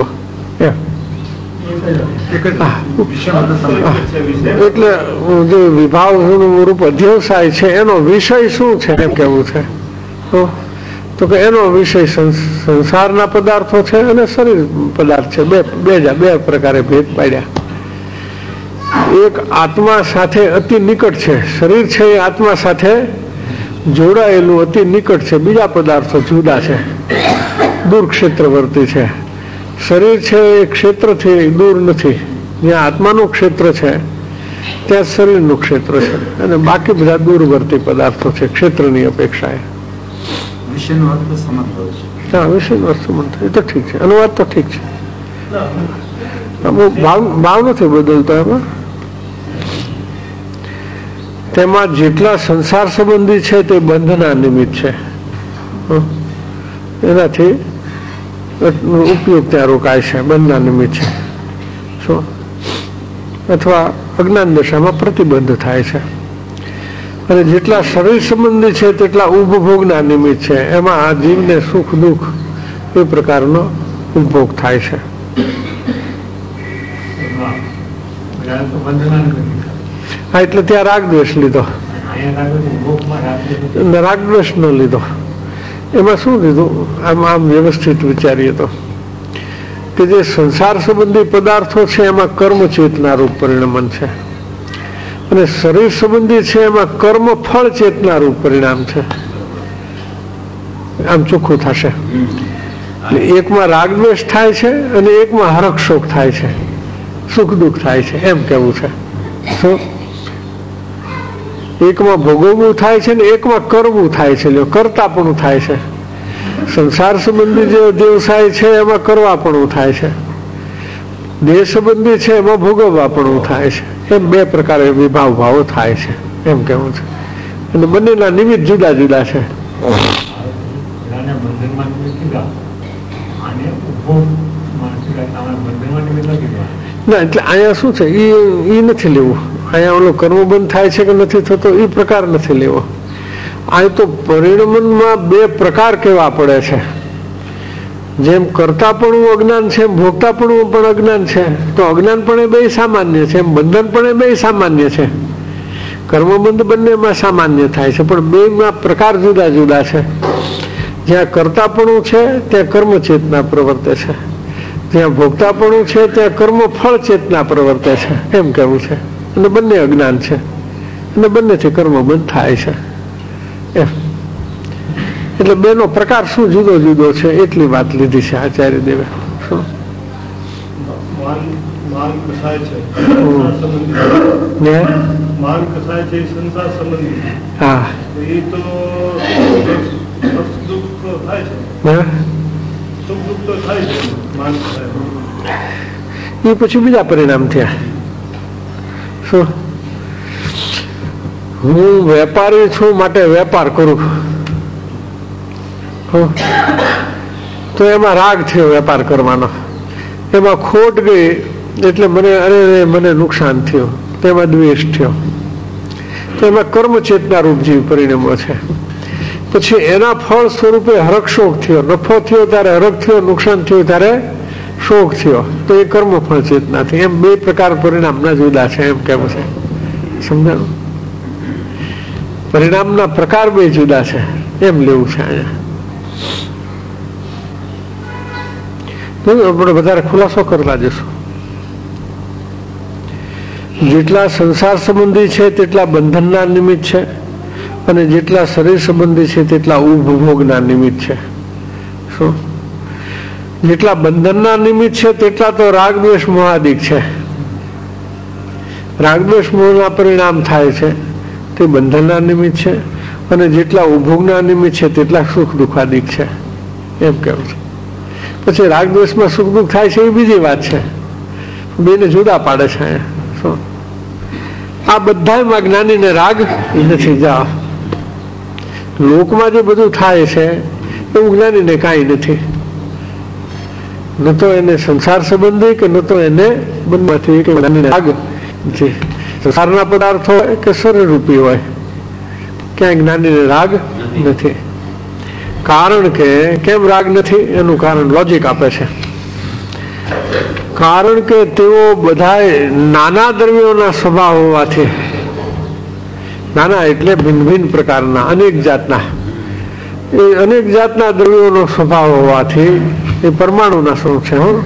એટલે જે વિભાવ રૂપ અધ્યવસાય છે એનો વિષય શું છે એમ કેવું છે. તો કે એનો વિષય સંસારના પદાર્થો છે અને શરીર પદાર્થ છે. બે બે બે પ્રકારે ભેદ પાડ્યા. એક આત્મા સાથે અતિ નિકટ છે, શરીર છે એ આત્મા સાથે જોડાયેલું અતિ નિકટ છે, બીજા પદાર્થો જુદા છે, દૂર ક્ષેત્રવર્તી છે. શરીર છે એ ક્ષેત્રથી દૂર નથી, જ્યાં આત્માનું ક્ષેત્ર છે ત્યાં શરીરનું ક્ષેત્ર છે, અને બાકી બધા દૂરવર્તી પદાર્થો છે ક્ષેત્રની અપેક્ષાએ. વિષયનો અર્થ સમાન થયો છે. હા, વિષયનો અર્થ સમાન થયો તો ઠીક છે, અનુવાદ તો ઠીક છે, ભાવ ભાવ નથી બદલતો એમાં. તેમાં જેટલા સંસાર સંબંધી છે તે બંધના નિમિત્ત છે, એનાથી ઉપયોગ ત્યાં રોકાય છે, બંધના નિમિત્ત છે. શું? અથવા અજ્ઞાન દશામાં પ્રતિબંધ થાય છે. અને જેટલા શરીર સંબંધી છે તેટલા ઉપભોગના નિમિત્ત છે, એમાં આ જીવને સુખ દુઃખ એ પ્રકારનો ઉપભોગ થાય છે. હા, એટલે ત્યાં રાગ દ્વેષ લીધો, રાગ દ્વેષ નો લીધો. એમાં શું લીધું, આમ આમ વ્યવસ્થિત વિચારીએ તો કે જે સંસાર સંબંધી પદાર્થો છે એમાં કર્મ ચેતના રૂપ પરિણમન છે, અને શરીર સંબંધી છે એમાં કર્મ ફળ ચેતના રૂપ પરિણામ છે. આમ ચોખ્ખું થશે. એકમાં રાગ દ્વેષ થાય છે અને એકમાં હરખ શોક થાય છે, સુખ દુઃખ થાય છે, એમ કેવું છે. શું? એકમાં ભોગવવું થાય છે ને એકમાં કરવું થાય છે, કરતાપણું થાય છે. સંસાર સંબંધી જે વ્યવસાય છે એમાં કરવાપણું થાય છે, દેહ સંબંધી છે એમાં ભોગવવાપણું થાય છે. એમ બે પ્રકારે વિભાવ ભાવો થાય છે, એમ કેવું છે. અને બંનેના નિમિત્ત જુદા જુદા છે. ના એટલે અહીંયા શું છે એ નથી લેવું. અહીંયા ઓલો કર્મ બંધ થાય છે કે નથી થતો એ પ્રકાર નથી લેવો. અહીં તો પરિણમનમાં બે પ્રકાર કેવા પડે છે. જેમ કરતાપણું અજ્ઞાન છે એમ ભોગતાપણું પણ અજ્ઞાન છે. તો અજ્ઞાન પણ એ બે સામાન્ય છે, એમ બંધન પણ એ બે સામાન્ય છે. કર્મબંધ બંનેમાં સામાન્ય થાય છે, પણ બેમાં પ્રકાર જુદા જુદા છે. જ્યાં કરતાપણું છે ત્યાં કર્મ ચેતના પ્રવર્તે છે, જ્યાં ભોગતાપણું છે ત્યાં કર્મ ફળ ચેતના પ્રવર્તે છે, એમ કેવું છે. અને બંને અજ્ઞાન છે અને બંનેથી કર્મ બંધ થાય છે એમ. એટલે બેનો પ્રકાર શું જુદો જુદો છે એટલી વાત લીધી છે આચાર્ય દેવે. શું હા એ પછી બીજા પરિણામ થયા. શું હું વેપારી છું માટે વેપાર કરું તો એમાં રાગ થયો વેપાર કરવાનો, એમાં ખોટ ગઈ એટલે મને અરે મને નુકસાન થયું, તેમાં દ્વેષ થયો. તો એમાં કર્મ ચેતના રૂપ જીવ પરિણમો છે. પછી એના ફળ સ્વરૂપે હરખ શોક થયો, નફો થયો ત્યારે હરખ થયો, નુકસાન થયું ત્યારે શોક થયો, તો એ કર્મ ફળ ચેતના થઈ. એમ બે પ્રકાર પરિણામના જુદા છે એમ કેવું છે. સમજાણું? પરિણામના પ્રકાર બે જુદા છે એમ લેવું છે અહીંયા. આપણે વધારે ખુલાસો કરતા જશું. જેટલા સંસાર સંબંધી છે તેટલા બંધનના નિમિત્ત છે, અને જેટલા શરીર સંબંધી છે તેટલા ઉપભોગના નિમિત્ત છે. શું? જેટલા બંધનના નિમિત્ત છે તેટલા તો રાગ દ્વેષ મોહાદિક છે. રાગ દ્વેષ મોહના પરિણામ થાય છે તે બંધનના નિમિત્ત છે, અને જેટલા ઉપભોગના નિમિત્ત છે તેટલા સુખ દુઃખાદિક છે એમ કેવું છે. પછી રાગ દ્વેષમાં સુખ દુઃખ થાય છે એ બીજી વાત છે, બેને જુદા પાડે છે. શું? આ બધામાં જ્ઞાનીને રાગ નથી. જાઓ લોકમાં જે બધું થાય છે એવું જ્ઞાનીને કાંઈ નથી. ન તો એને સંસાર સંબંધી કે ન તો એને બંધમાંથી જ્ઞાનીને રાગ નથી. સંસારના પદાર્થો હોય કે શરીરરૂપી હોય, ક્યાંય જ્ઞાનીને રાગ નથી. કારણ કે કેમ રાગ નથી એનું કારણ લોજિક આપે છે. કારણ કે તેઓ બધા નાના દ્રવ્યોના સ્વભાવ હોવાથી, નાના એટલે ભિન્ન ભિન્ન પ્રકારના અનેક જાતના એ અનેક જાતના દ્રવ્યોનો સ્વભાવ હોવાથી એ પરમાણુના સ્વરૂપ છે. હો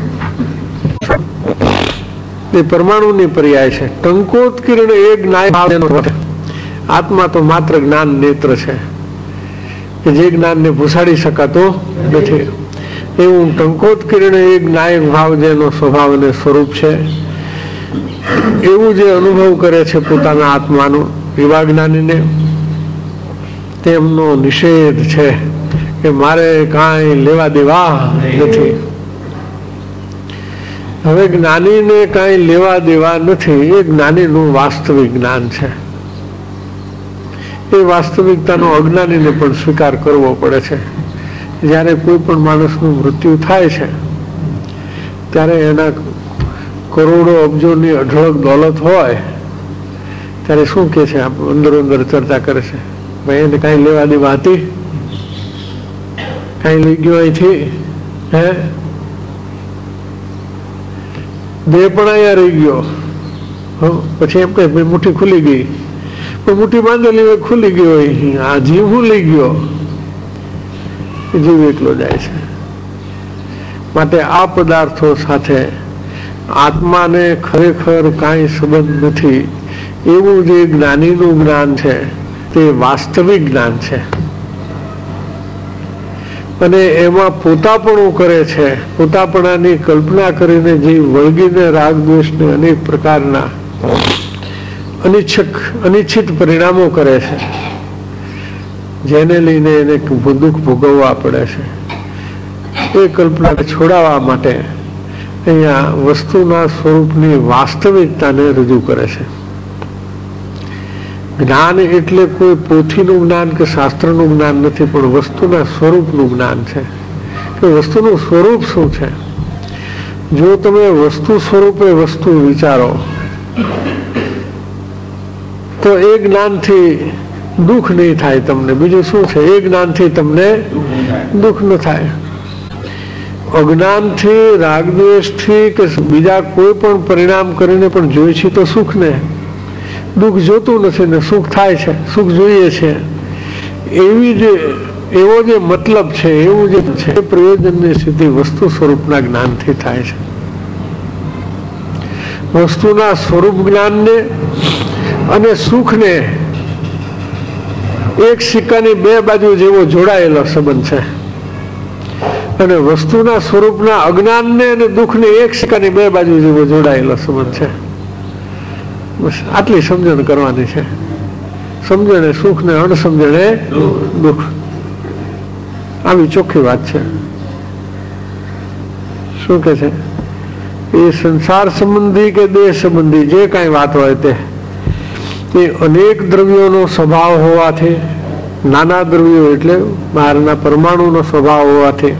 એ પરમાણુની પર્યાય છે. ટંકોત્કીર્ણ એ જ્ઞાન. આત્મા તો માત્ર જ્ઞાન નેત્ર છે કે જે જ્ઞાનને ભૂસાડી શકાતો નથી. એવું ટંકોત્કીર્ણ એક નાયક ભાવ જેનો સ્વભાવ અને સ્વરૂપ છે, એવું જે અનુભવ કરે છે પોતાના આત્માનો એવા જ્ઞાનીને તેમનો નિષેધ છે કે મારે કાંઈ લેવા દેવા નથી. હવે જ્ઞાનીને કાંઈ લેવા દેવા નથી એ જ્ઞાનીનું વાસ્તવિક જ્ઞાન છે. એ વાસ્તવિકતાનો અજ્ઞાનીને પણ સ્વીકાર કરવો પડે છે. જ્યારે કોઈ પણ માણસનું મૃત્યુ થાય છે ત્યારે એના કરોડો અબજોની અઢળક દોલત હોય ત્યારે શું કે છે, અંદર અંદર ચર્ચા કરે છે, ભાઈ એને કાંઈ લેવા દેવા હતી, કાંઈ લઈ ગયો અહીંથી, હે બે પણ અહીંયા રહી ગયો. પછી એમ કહે મુઠ્ઠી ખુલી ગઈ, પણ મુઠ્ઠી બાંધેલી હોય ખુલી ગઈ હોય, આ જીવ હું લઈ ગયો, જીવ એકલો જાય છે. માટે આ પદાર્થો સાથે આત્માને ખરેખર કાંઈ સંબંધ નથી એવું જે જ્ઞાનીનું જ્ઞાન છે તે વાસ્તવિક જ્ઞાન છે. અને એમાં પોતાપણું કરે છે, પોતાપણાની કલ્પના કરીને જે વળગીને રાગ દ્વેષને અનેક પ્રકારના અનિચ્છક અનિચ્છિત પરિણામો કરે છે, જેને લઈને એને દુઃખ ભોગવવા પડે છે. એ કલ્પનાને છોડાવવા માટે અહીંયા વસ્તુના સ્વરૂપની વાસ્તવિકતાને રજૂ કરે છે. જ્ઞાન એટલે કોઈ પોથીનું જ્ઞાન કે શાસ્ત્રનું જ્ઞાન નથી, પણ વસ્તુના સ્વરૂપનું જ્ઞાન છે કે વસ્તુનું સ્વરૂપ શું છે. જો તમે વસ્તુ સ્વરૂપે વસ્તુ વિચારો તો એ જ્ઞાનથી દુઃખ નહીં થાય તમને. બીજું શું છે? એ જ્ઞાનથી તમને દુઃખ ન થાય. અજ્ઞાનથી, રાગદ્વેષથી કે બીજા કોઈ પણ પરિણામ કરીને પણ જોઈએ છે તો સુખ ને દુઃખ જોતું નથી ને સુખ થાય છે, સુખ જોઈએ છે. એવી જે એવો જે મતલબ છે, એવું જે છે પ્રયોજનની સિદ્ધિ વસ્તુ સ્વરૂપના જ્ઞાનથી થાય છે. વસ્તુના સ્વરૂપ જ્ઞાનને અને સુખને એક સિક્કાની બે બાજુ જેવો જોડાયેલો સંબંધ છે, અને વસ્તુના સ્વરૂપના અજ્ઞાનને અને દુઃખને એક સિક્કાની બે બાજુ જેવો જોડાયેલો સંબંધ છે. બસ આટલી સમજણ કરવાની છે. સમજણે સુખ ને અણસમજણે દુઃખ. આવી ચોખ્ખી વાત છે. શું કે છે? એ સંસાર સંબંધી કે દેહ સંબંધી જે કાંઈ વાત હોય તે એ અનેક દ્રવ્યોનો સ્વભાવ હોવાથી, નાના દ્રવ્યો એટલે બહારના પરમાણુનો સ્વભાવ હોવાથી,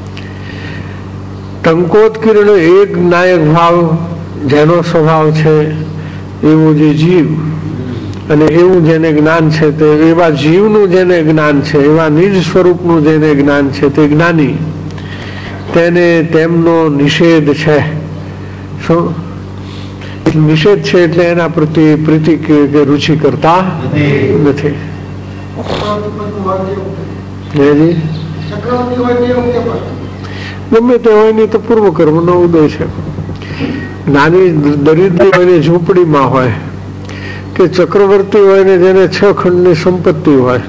ટંકોત્કીર્ણ એક નાયક ભાવ જેનો સ્વભાવ છે એવું જે જીવ, અને એવું જેને જ્ઞાન છે તે એવા જીવનું જેને જ્ઞાન છે, એવા નિજ સ્વરૂપનું જેને જ્ઞાન છે તે જ્ઞાની, તેને તેમનો નિષેધ છે. શું નિષેધ છે? એટલે એના પ્રત્યે પ્રીતિ કે રુચિ કરતા નથી. ગમે તે હોય નહીં તો પૂર્વ કર્મનો ઉદય છે. નાની દરિદ્ર હોય ને ઝૂંપડીમાં હોય કે ચક્રવર્તી હોય ને જેને છ ખંડની સંપત્તિ હોય,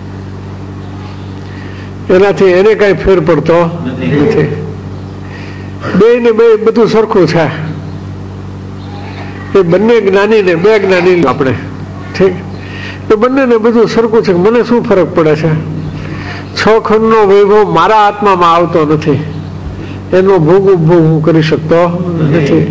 એનાથી એને કઈ ફેર પડતો નથી. બે ને બે બધું સરખું છે. એ બંને જ્ઞાની ને બે જ્ઞાની આપણે, ઠીક, એ બંનેને બધું સરખું છે. મને શું ફરક પડે છે? છ ખંડનો વૈભવ મારા આત્મામાં આવતો નથી, એનો ભોગ ઉપભોગ હું કરી શકતો નથી.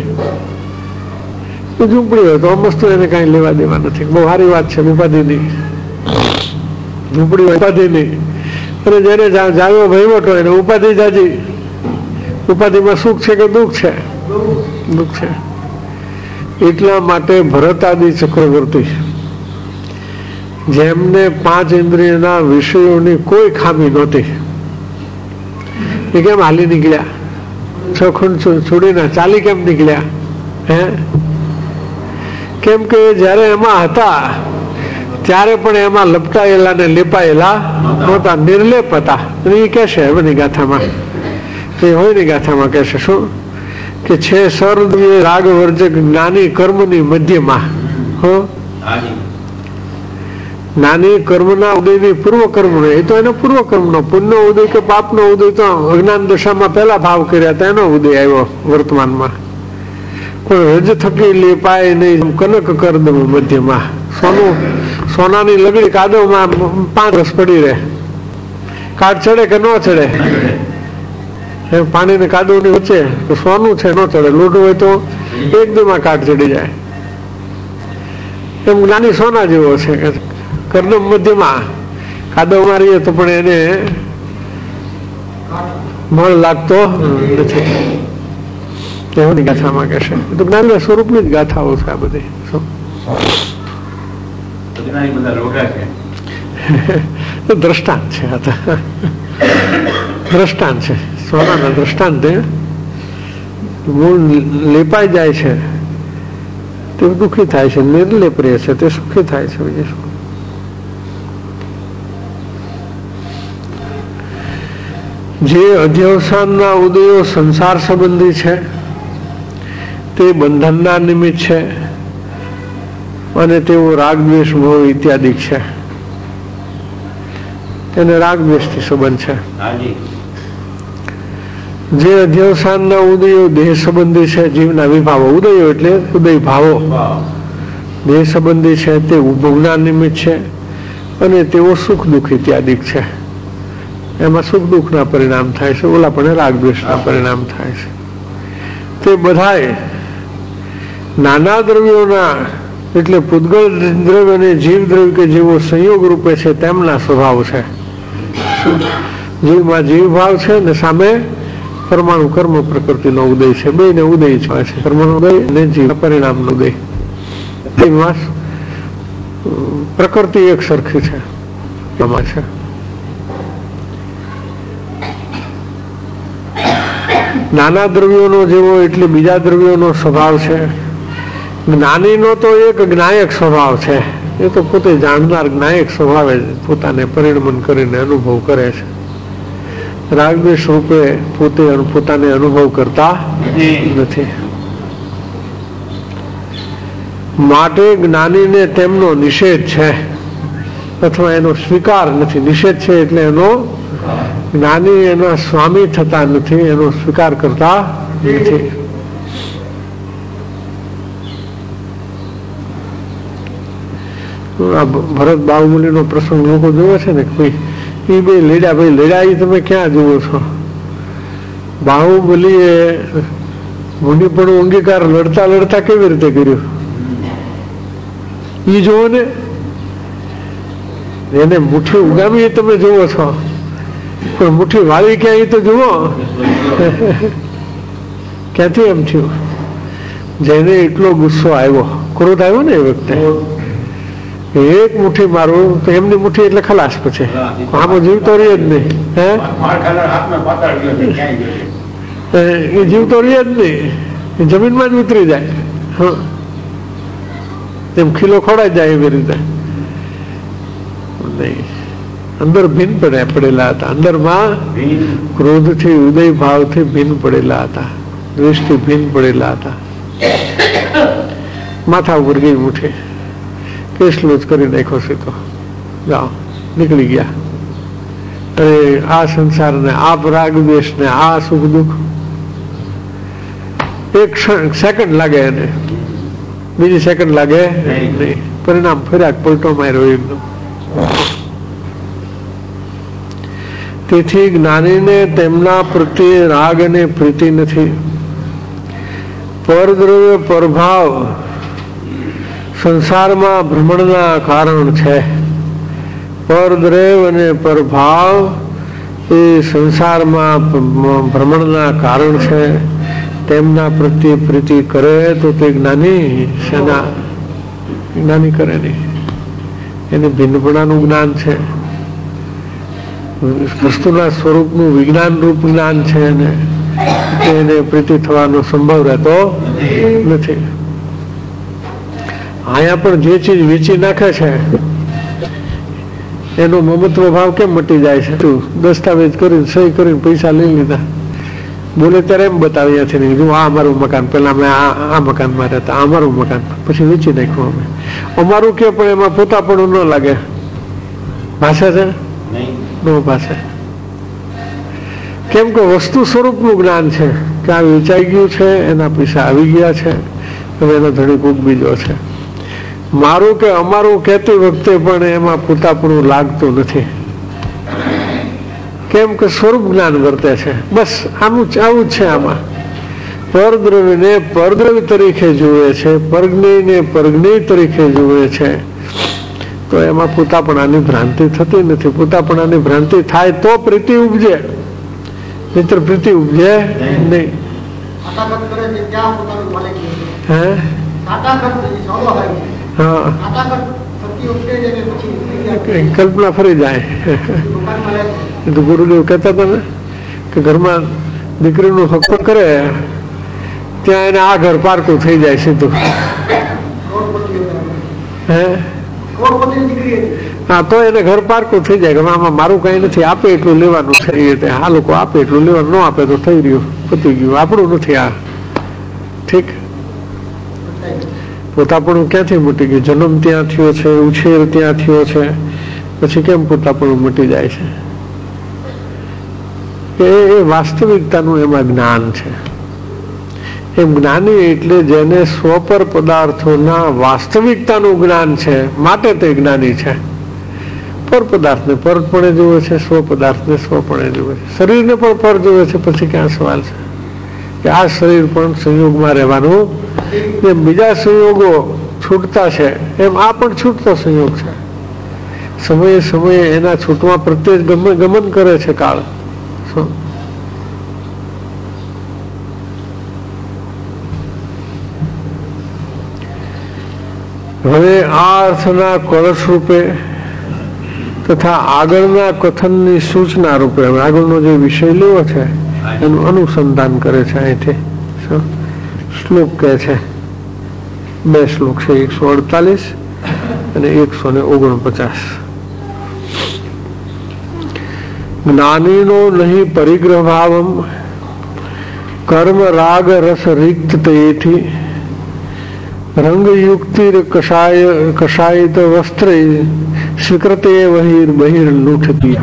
ઝૂંપડી હોય તો વસ્તુ એને કઈ લેવા દેવા નથી. બહુ સારી વાત છે ઉપાધિની. ઝૂંપડી ઉપાધિની, અને જેને જાવ્યો વહીવટ હોય એને ઉપાધિ જાજી. ઉપાધિમાં સુખ છે કે દુઃખ છે? દુઃખ છે. એટલા માટે ભરતાદિ ચક્રવર્તી જેમને પાંચ ઇન્દ્રિયના વિષયોની કોઈ ખામી નહોતી, એ કેમ હાલી નીકળ્યા? છ ખંડ છોડીને ચાલી કેમ નીકળ્યા? હે કેમ કે જયારે એમાં હતા ત્યારે પણ એમાં લપટાયેલા ને લેપાયેલા નહોતા, નિર્લેપ હતા. એ કહેશે હવેની ગાથામાં, એ હોય ની ગાથામાં કહેશે શું કે છે સર રાગ વર્જક જ્ઞાની કર્મની મધ્યમાં. હો જ્ઞાની કર્મના ઉદયની પૂર્વ કર્મ, એ તો એનો પૂર્વ કર્મનો પુણ્યનો ઉદય કે પાપનો ઉદય તો અજ્ઞાન દશામાં પહેલા ભાવ કર્યા હતા, એનો ઉદય આવ્યો વર્તમાનમાં. પણ રજ થકી લેપાય નહીં કનક કરદમ મધ્યમાં. સોનું સોનાની લગડી કાદવમાં પાંચ રસ પડી રહે, કાટ ચડે કે ન ચડે? પાણી ને કાદવ ની વચ્ચે તો સોનું છે, ન ચડે. લોઢું હોય તો એકદમ કાટ ચડી જાય. એમ જ્ઞાની સોના જેવો છે, કરદમ મધ્યમાં. કાદવ મારીએ તો પણ એને મળ લાગતો નથી. એની ગાથામાં કહેશે. તો જ્ઞાનના સ્વરૂપની જ ગાથાઓ છે આ બધી. દ્રષ્ટાંત છે, દ્રષ્ટાંત છે. સોનાના દ્રષ્ટાંત મૂળ લેપાઈ જાય છે તે દુઃખી થાય છે, નિર્લેપ રહે છે તે સુખી થાય છે. બીજું શું? જે અધ્યવસાનના ઉદયો સંસાર સંબંધી છે તે બંધનના નિમિત્ત છે, અને તેઓ રાગ દ્વેષ મોહ ઇત્યાદિ છે. તેને રાગ દ્વેષથી સંબંધ છે. જે અધ્યવસાનના ઉદયો દેહ સંબંધી છે, જીવના વિભાવો. ઉદયો એટલે ઉદય ભાવો દેહ સંબંધી છે, તે ઉપભોગના નિમિત્ત છે, અને તેઓ સુખ દુઃખ ઇત્યાદિ છે. એમાં સુખ દુઃખના પરિણામ થાય છે, ઓલા પણ રાગ દ્વેષના પરિણામ થાય છે. તે બધાએ નાના દ્રવ્યોના એટલે પૂતગલ દ્રવ્ય અને જીવ દ્રવ્ય કે જેવો સંયોગ રૂપે છે તેમના સ્વભાવ છે. જીવમાં જીવ ભાવ છે ને સામે પરમાણુ કર્મ પ્રકૃતિનો ઉદય છે. બે ને ઉદય છે, કર્મનો ઉદય અને જીવ પરિણામનો ઉદય. પ્રકૃતિ એક સરખી છે એમાં છે. નાના દ્રવ્યોનો જેવો એટલે બીજા દ્રવ્યોનો સ્વભાવ છે. જ્ઞાનીનો તો એક જ્ઞાયક સ્વભાવ છે. એ તો પોતે જાણનાર જ્ઞાયક સ્વભાવે પોતાને પરિણમન કરીને અનુભવ કરે છે. રાગદ્વેષ રૂપે પોતે પોતાને અનુભવ કરતા નથી. માટે જ્ઞાનીને તેમનો નિષેધ છે અથવા એનો સ્વીકાર નથી. નિષેધ છે એટલે એનો જ્ઞાની એના સ્વામી થતા નથી, એનો સ્વીકાર કરતા નથી. ભરત બાહુબલી નો પ્રસંગ લોકો જોયો છે ને, કોઈ એ બે લેડા ભાઈ લેડા એ તમે ક્યાં જુઓ છો? બાહુબલી એ મુનિપણું અંગીકાર લડતા લડતા કેવી રીતે કર્યું એ જુઓ ને. એને મુઠ્ઠી ઉગામી તમે જુઓ છો, પણ મુઠ્ઠી વાળી ક્યાં એ તો જુઓ. ક્યાંથી એમ થયું? જેને એટલો ગુસ્સો આવ્યો, ક્રોધ આવ્યો ને એ વખતે, એક મુઠ્ઠી મારું તો એમની મુઠ્ઠી એટલે ખલાસ. પછી આમાં જીવતો રહે જ નહીં. હે એ જીવતો રહે જ નહીં, એ જમીનમાં જ ઉતરી જાય. હા, એમ ખીલો ખોડાઈ જાય એવી રીતે નહીં. અંદર ભીન પડ્યા પડેલા હતા. અંદરમાં ક્રોધથી ઉદય ભાવથી ભીન પડેલા હતા, દ્વેષથી ભીન પડેલા હતા. માથા ઉપર ગઈ મુઠ્ઠી, કેસલો જ કરી નાખ્યો સીધો. જાઓ, નીકળી ગયા. અરે આ સંસાર ને, આ રાગ દ્વેષ ને, આ સુખ દુઃખ એક સેકન્ડ લાગે એને, બીજી સેકન્ડ લાગે નહીં. પરિણામ ફર્યા પલટો માર્યો એકદમ. તેથી જ્ઞાનીને તેમના પ્રત્યે રાગ અને પ્રીતિ નથી. પરદ્રવ્ય પરભાવ સંસારમાં ભ્રમણના કારણ છે. પરદ્રવ્ય અને પરભાવ એ સંસારમાં ભ્રમણના કારણ છે. તેમના પ્રત્યે પ્રીતિ કરે તો તે જ્ઞાની શેના જ્ઞાની કરે નહીં. એને ભિન્નપણાનું જ્ઞાન છે, વસ્તુના સ્વરૂપનું વિજ્ઞાન રૂપ જ્ઞાન છે, અને એને પ્રીતિ થવાનો સંભવ રહેતો નથી. અહીંયા પણ જે ચીજ વેચી નાખે છે એનો મમત્વ ભાવ કેમ મટી જાય છે? દસ્તાવેજ કરીને સહી કરીને પૈસા લઈ લીધા, બોલે ત્યારે એમ બતાવ્યા છે ને, જો આ અમારું મકાન, પેલા અમે આ મકાનમાં રહેતા, આ અમારું મકાન, પછી વેચી નાખ્યું અમે. અમારું કે પણ એમાં પોતાપણું ન લાગે. ભાષા છે નો ભાષા. કેમ કે વસ્તુ સ્વરૂપનું જ્ઞાન છે કે આ વેચાઈ ગયું છે, એના પૈસા આવી ગયા છે, હવે એનો ધણી કોક બીજો છે. મારું કે અમારું કહેતી વખતે પણ એમાં પોતાપણું લાગતું નથી. કેમ કે સ્વરૂપ જ્ઞાન વર્તે છે. બસ આનું આવું જ છે. આમાં પરદ્રવ્યને પરદ્રવ્ય તરીકે જુએ છે, પરજ્ઞને પરજ્ઞ તરીકે જુએ છે, તો એમાં પોતાપણાની ભ્રાંતિ થતી નથી. પોતાપણાની ભ્રાંતિ થાય તો પ્રીતિ ઉપજે, મિત્ર પ્રીતિ ઉપજે નહીં. હે હા, કલ્પના ફરી જાય. ગુરુદેવ કહેતા હતા ને કે ઘરમાં દીકરીનું હક કરે ત્યાં એને આ ઘર પારકું થઈ જાય સીધું. હે હા, તો એને ઘર પારકું થઈ જાય. આમાં મારું કઈ નથી, આપે એટલું લેવાનું છે. આ લોકો આપે એટલું લેવાનું, ન આપે તો થઈ રહ્યું, પતી ગયું, આપણું નથી આ. ઠીક, પોતાપણું ક્યાંથી મટી ગયું? જન્મ ત્યાં થયો છે, ઉછેર ત્યાં થયો છે, પછી કેમ પોતાપણું મટી જાય છે? એ વાસ્તવિકતાનું એમાં જ્ઞાન છે. એમ જ્ઞાની એટલે જેને સ્વપર પદાર્થોના વાસ્તવિકતાનું જ્ઞાન છે, માટે તે જ્ઞાની છે. પર પદાર્થને પરપણે જુએ છે, સ્વ પદાર્થને સ્વપણે જુએ છે, શરીરને પણ પર જુએ છે. પછી ક્યાં સવાલ છે કે આ શરીર પણ સંયોગમાં રહેવાનું, બીજા સંયોગો છૂટતા છે એમ આ પણ છૂટતો સંયોગ છે. સમયે સમયે એના છૂટવા પ્રત્યે ગમન ગમન કરે છે કાળ. હવે આ અર્થના કળશ રૂપે તથા આગળના કથનની સૂચના રૂપે આગળનો જે વિષય લેવો છે એનું અનુસંધાન કરે છે. અહીંથી શ્લોક કહે છે, બે શ્લોક છે, એકસો અડતાલીસ અને એકસો ને ઓગણપચાસ. જ્ઞાનીનો નહીં પરિગ્રહ ભાવમ કર્મ રાગ રસ રિક્ત તેથી રંગયુક્તિ કષાય કષાયિત વસ્ત્રે સ્વીકૃતે બહિર બહિર લૂંટતી.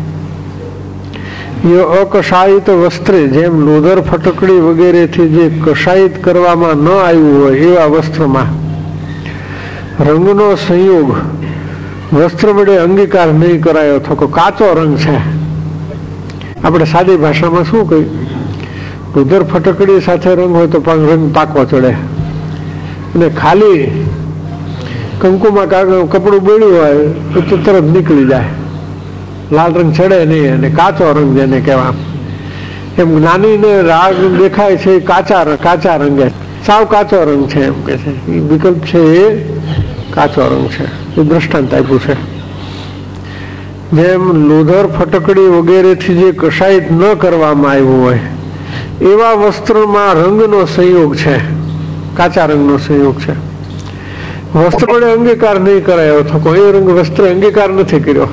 અકષાયિત વસ્ત્રે જેમ લોધર ફટકડી વગેરેથી જે કષાયિત કરવામાં ન આવ્યું હોય એવા વસ્ત્રમાં રંગનો સંયોગ વસ્ત્ર વડે અંગીકાર નહીં કરાયો થકો કાચો રંગ છે. આપણે સાદી ભાષામાં શું કહ્યું, લોધર ફટકડી સાથે રંગ હોય તો રંગ પાકવા ચડે, અને ખાલી કંકુમાં કપડું બોળ્યું હોય તો તરત નીકળી જાય, લાલ રંગ ચડે નહીં, અને કાચો રંગ જેને કહેવાય. એમ જ્ઞાનીને રાગ દેખાય છે કાચા કાચા રંગે, સાવ કાચો રંગ છે એમ કે છે. વિકલ્પ છે એ કાચો રંગ છે, એ દ્રષ્ટાંત આપ્યું છે. જેમ લોધર ફટકડી વગેરેથી જે કષાયિત ન કરવામાં આવ્યું હોય એવા વસ્ત્રમાં રંગનો સંયોગ છે, કાચા રંગનો સંયોગ છે. વસ્ત્ર વડે અંગીકાર નહીં કરાયો થકો, એ રંગ વસ્ત્ર અંગીકાર નથી કર્યો.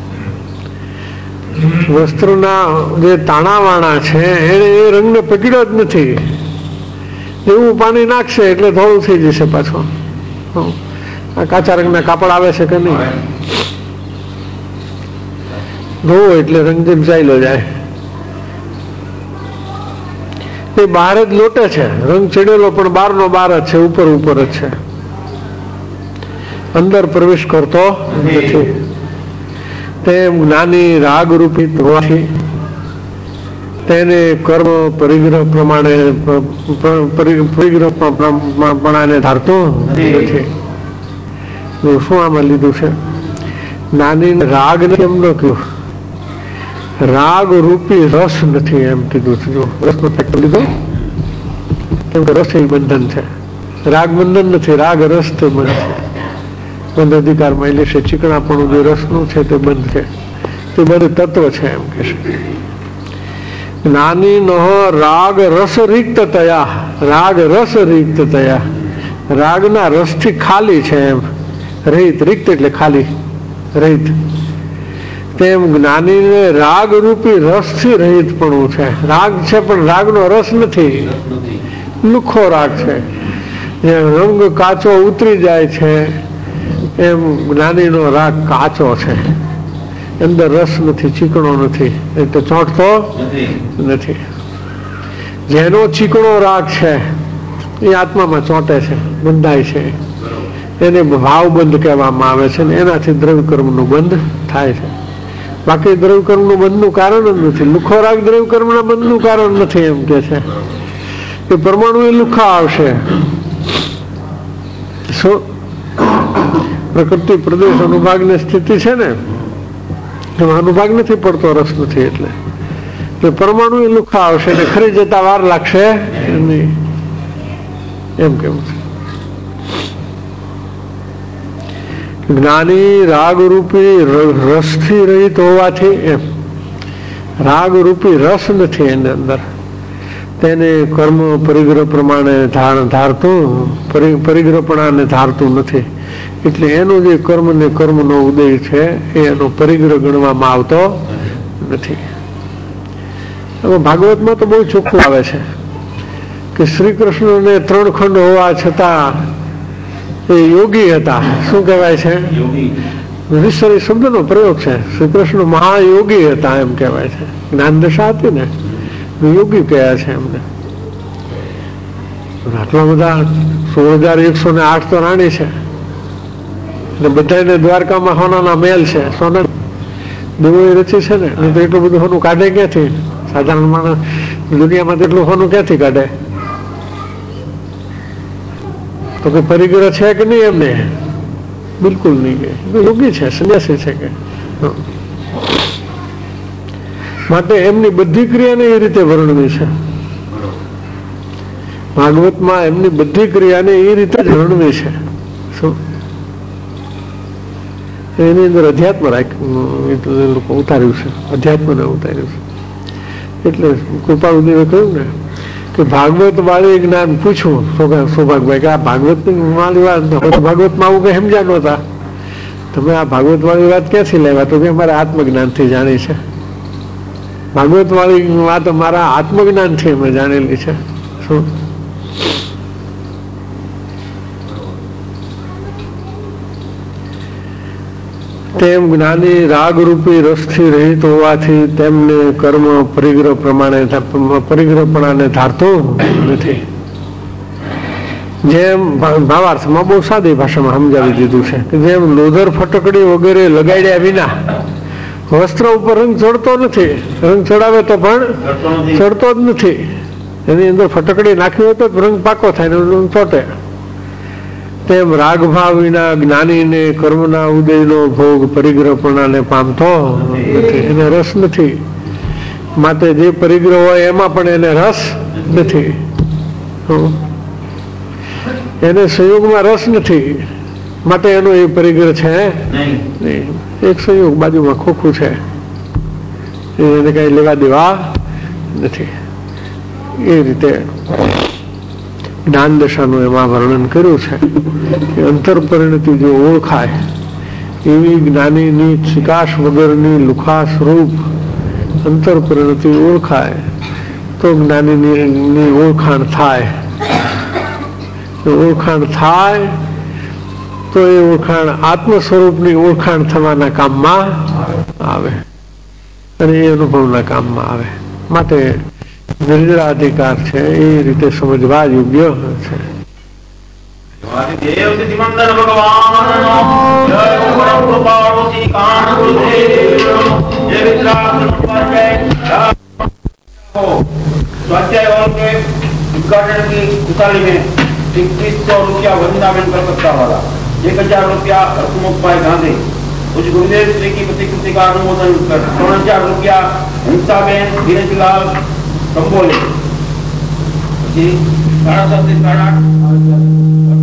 વસ્ત્રના જે તાણાવાણા છે એને એ રંગને પકડ્યો જ નથી. એવું પાણી નાખશે એટલે ધોળું થઈ જશે પાછો. આ કાચા રંગના કાપડ આવે છે કે નહીં, ધોવો એટલે રંગ જેમ ચાલ્યો જાય. એ બહાર જ લોટે છે, રંગ ચડેલો પણ બહારનો બહાર જ છે, ઉપર ઉપર જ છે, અંદર પ્રવેશ કરતો નથી. તેમ જ્ઞાની રાગ રૂપી હોવાથી તેને કર્મ પરિગ્રહ પ્રમાણે પરિગ્રહ પ્રમાણે ધારતો નથી. શું આમાં લીધું છે? જ્ઞાની રાગ એમ ન કહ્યું, રાગ રૂપી રસ નથી એમ કીધું. જો રસનો લીધો કેમ કે રસ એ બંધન છે, રાગ બંધન નથી, રાગ રસ તે બંધ છે. બંધ અધિકારમાં એટલે છે ચીકણાપણું જે રસનું છે તે બંધ છે, તે બધું તત્વ છે એમ કે છે. જ્ઞાની નો રાગ રસ રિક્ત તયા, રાગ રસ રિક્ત તયા, રાગના રસથી ખાલી છે એમ. રહિત, રિક્ત એટલે ખાલી, રહિત. તેમ જ્ઞાનીને રાગ રૂપી રસથી રહિતપણું છે. રાગ છે પણ રાગનો રસ નથી, લુખો રાગ છે. જેમ રંગ કાચો ઉતરી જાય છે એમ જ્ઞાનીનો રાગ કાચો છે, અંદર રસ નથી, ચીકણો નથી, એ તો ચોંટતો નથી. જેનો ચીકણો રાગ છે એ આત્મામાં ચોંટે છે, બંધાય છે, એને ભાવ બંધ કહેવામાં આવે છે, ને એનાથી દ્રવ્ય કર્મનું બંધ થાય છે. બાકી દ્રવ્ય કર્મનું બંધનું કારણ જ નથી. લુખો રાગ દ્રવ્ય કર્મના બંધનું કારણ નથી એમ કે છે. એ પરમાણુ એ લુખા આવશે. શું પ્રકૃતિ પ્રદેશ અનુભાગની સ્થિતિ છે ને, એમાં અનુભાગ નથી પડતો, રસ નથી, એટલે પરમાણુ એ લુખા આવશે ને ખરી જતા વાર લાગશે નહીં એમ કેવું છે. જ્ઞાની રાગ રૂપી રસથી રહિત હોવાથી, એમ રાગ રૂપી રસ નથી એની અંદર, તેને કર્મ પરિગ્રહ પ્રમાણે ધારતું, પરિગ્રહપણાને ધારતું નથી. એટલે એનું જે કર્મ ને કર્મનો ઉદય છે એ એનો પરિગ્રહ ગણવામાં આવતો નથી. હવે ભાગવતમાં તો બહુ ચોખ્ખું આવે છે કે શ્રી કૃષ્ણને ત્રણ ખંડ હોવા છતાં એ યોગી હતા. શું કહેવાય છે? ઈશ્વરી શબ્દનો પ્રયોગ છે. શ્રી કૃષ્ણ મહાયોગી હતા એમ કહેવાય છે. જ્ઞાન દશા હતી ને, યોગી કયા છે એમને. આટલા બધા સોળ હજાર એકસો ને આઠ તો રાણી છે, અને બધાને દ્વારકામાં સોનાના મહેલ છે, સોના દેવો રચી છે ને. તો એટલું બધું સોનું કાઢે ક્યાંથી? સાધારણ માણસ દુનિયામાં તો એટલું સોનું ક્યાંથી કાઢે? તો કે પરિગ્રહ છે કે નહીં? એમને બિલકુલ નહીં, કે યોગી છે, સંન્યાસી છે કે. માટે એમની બધી ક્રિયાને એ રીતે વર્ણવી છે ભાગવતમાં. એમની બધી ક્રિયાને એ રીતે જ વર્ણવી છે. શું એની અંદર અધ્યાત્મ રાખ્યું, લોકો ઉતાર્યું છે, અધ્યાત્મને ઉતાર્યું છે. એટલે કૃપાળુદેવે કહ્યું ને કે ભાગવત વાળી જ્ઞાન પૂછવું સૌભાગભાઈ કે આ ભાગવત વાળી વાત, ભાગવતમાં આવું કઈ સમજ્યા નહોતા, તમે આ ભાગવત વાળી વાત ક્યાંથી લાવ્યા? તો કે અમારે આત્મજ્ઞાનથી જાણી છે. ભાગવત વાળી વાત અમારા આત્મજ્ઞાનથી અમે જાણેલી છે. શું તેમ જ્ઞાની રાગરૂપી રસથી રહિત હોવાથી તેમને કર્મ પરિગ્રહ પ્રમાણે પરિગ્રહપણાને ધારતો નથી. જેમ ભાવાર્થમાં બહુ સાદી ભાષામાં સમજાવી દીધું છે કે જેમ લોધર ફટકડી વગેરે લગાડ્યા વિના વસ્ત્ર ઉપર રંગ ચડતો નથી, રંગ ચડાવે તો પણ ચડતો જ નથી. એની અંદર ફટકડી નાખી હોય તો રંગ પાકો થાય ને રંગ ચોટે. તેમ રાગભાવ વિના જ્ઞાનીને કર્મના ઉદયનો ભોગ પરિગ્રહપણાને પામતો નથી, એને રસ નથી. માટે જે પરિગ્રહ હોય એમાં પણ એને રસ નથી, એને સંયોગમાં રસ નથી. માટે એનો એ પરિગ્રહ છે નહીં. એક સંયોગ બાજુમાં ખોખું છે, એને કઈ લેવા દેવા નથી. એ રીતે જ્ઞાન દશાનું એમાં વર્ણન કર્યું છે કે અંતર પરિણતિ જો ઓળખાય એવી જ્ઞાનીની ચિકાશ વગરની લુખાસ રૂપ અંતર પરિણતિ ઓળખાય તો જ્ઞાનીની ઓળખાણ થાય. ઓળખાણ થાય તો એ ઓળખાણ આત્મ સ્વરૂપની ઓળખાણ થવાના કામમાં આવે અને એ અનુભવના કામમાં આવે. માટે નિર્જરાધિકાર છે એ રીતે સમજવા યોગ્ય છે. इक्कीस सौ रुपया वृंदावन कलकत्ता वाला, एक हजार रुपया हरसमुख भाई गांधी, कुछ गुरुदेव श्री की प्रतिकृति का अनुमोदन कर तीन हजार रुपया हिंसाबेन धीरजलाल कंबोले, साढ़ा सात से साढ़ा आठ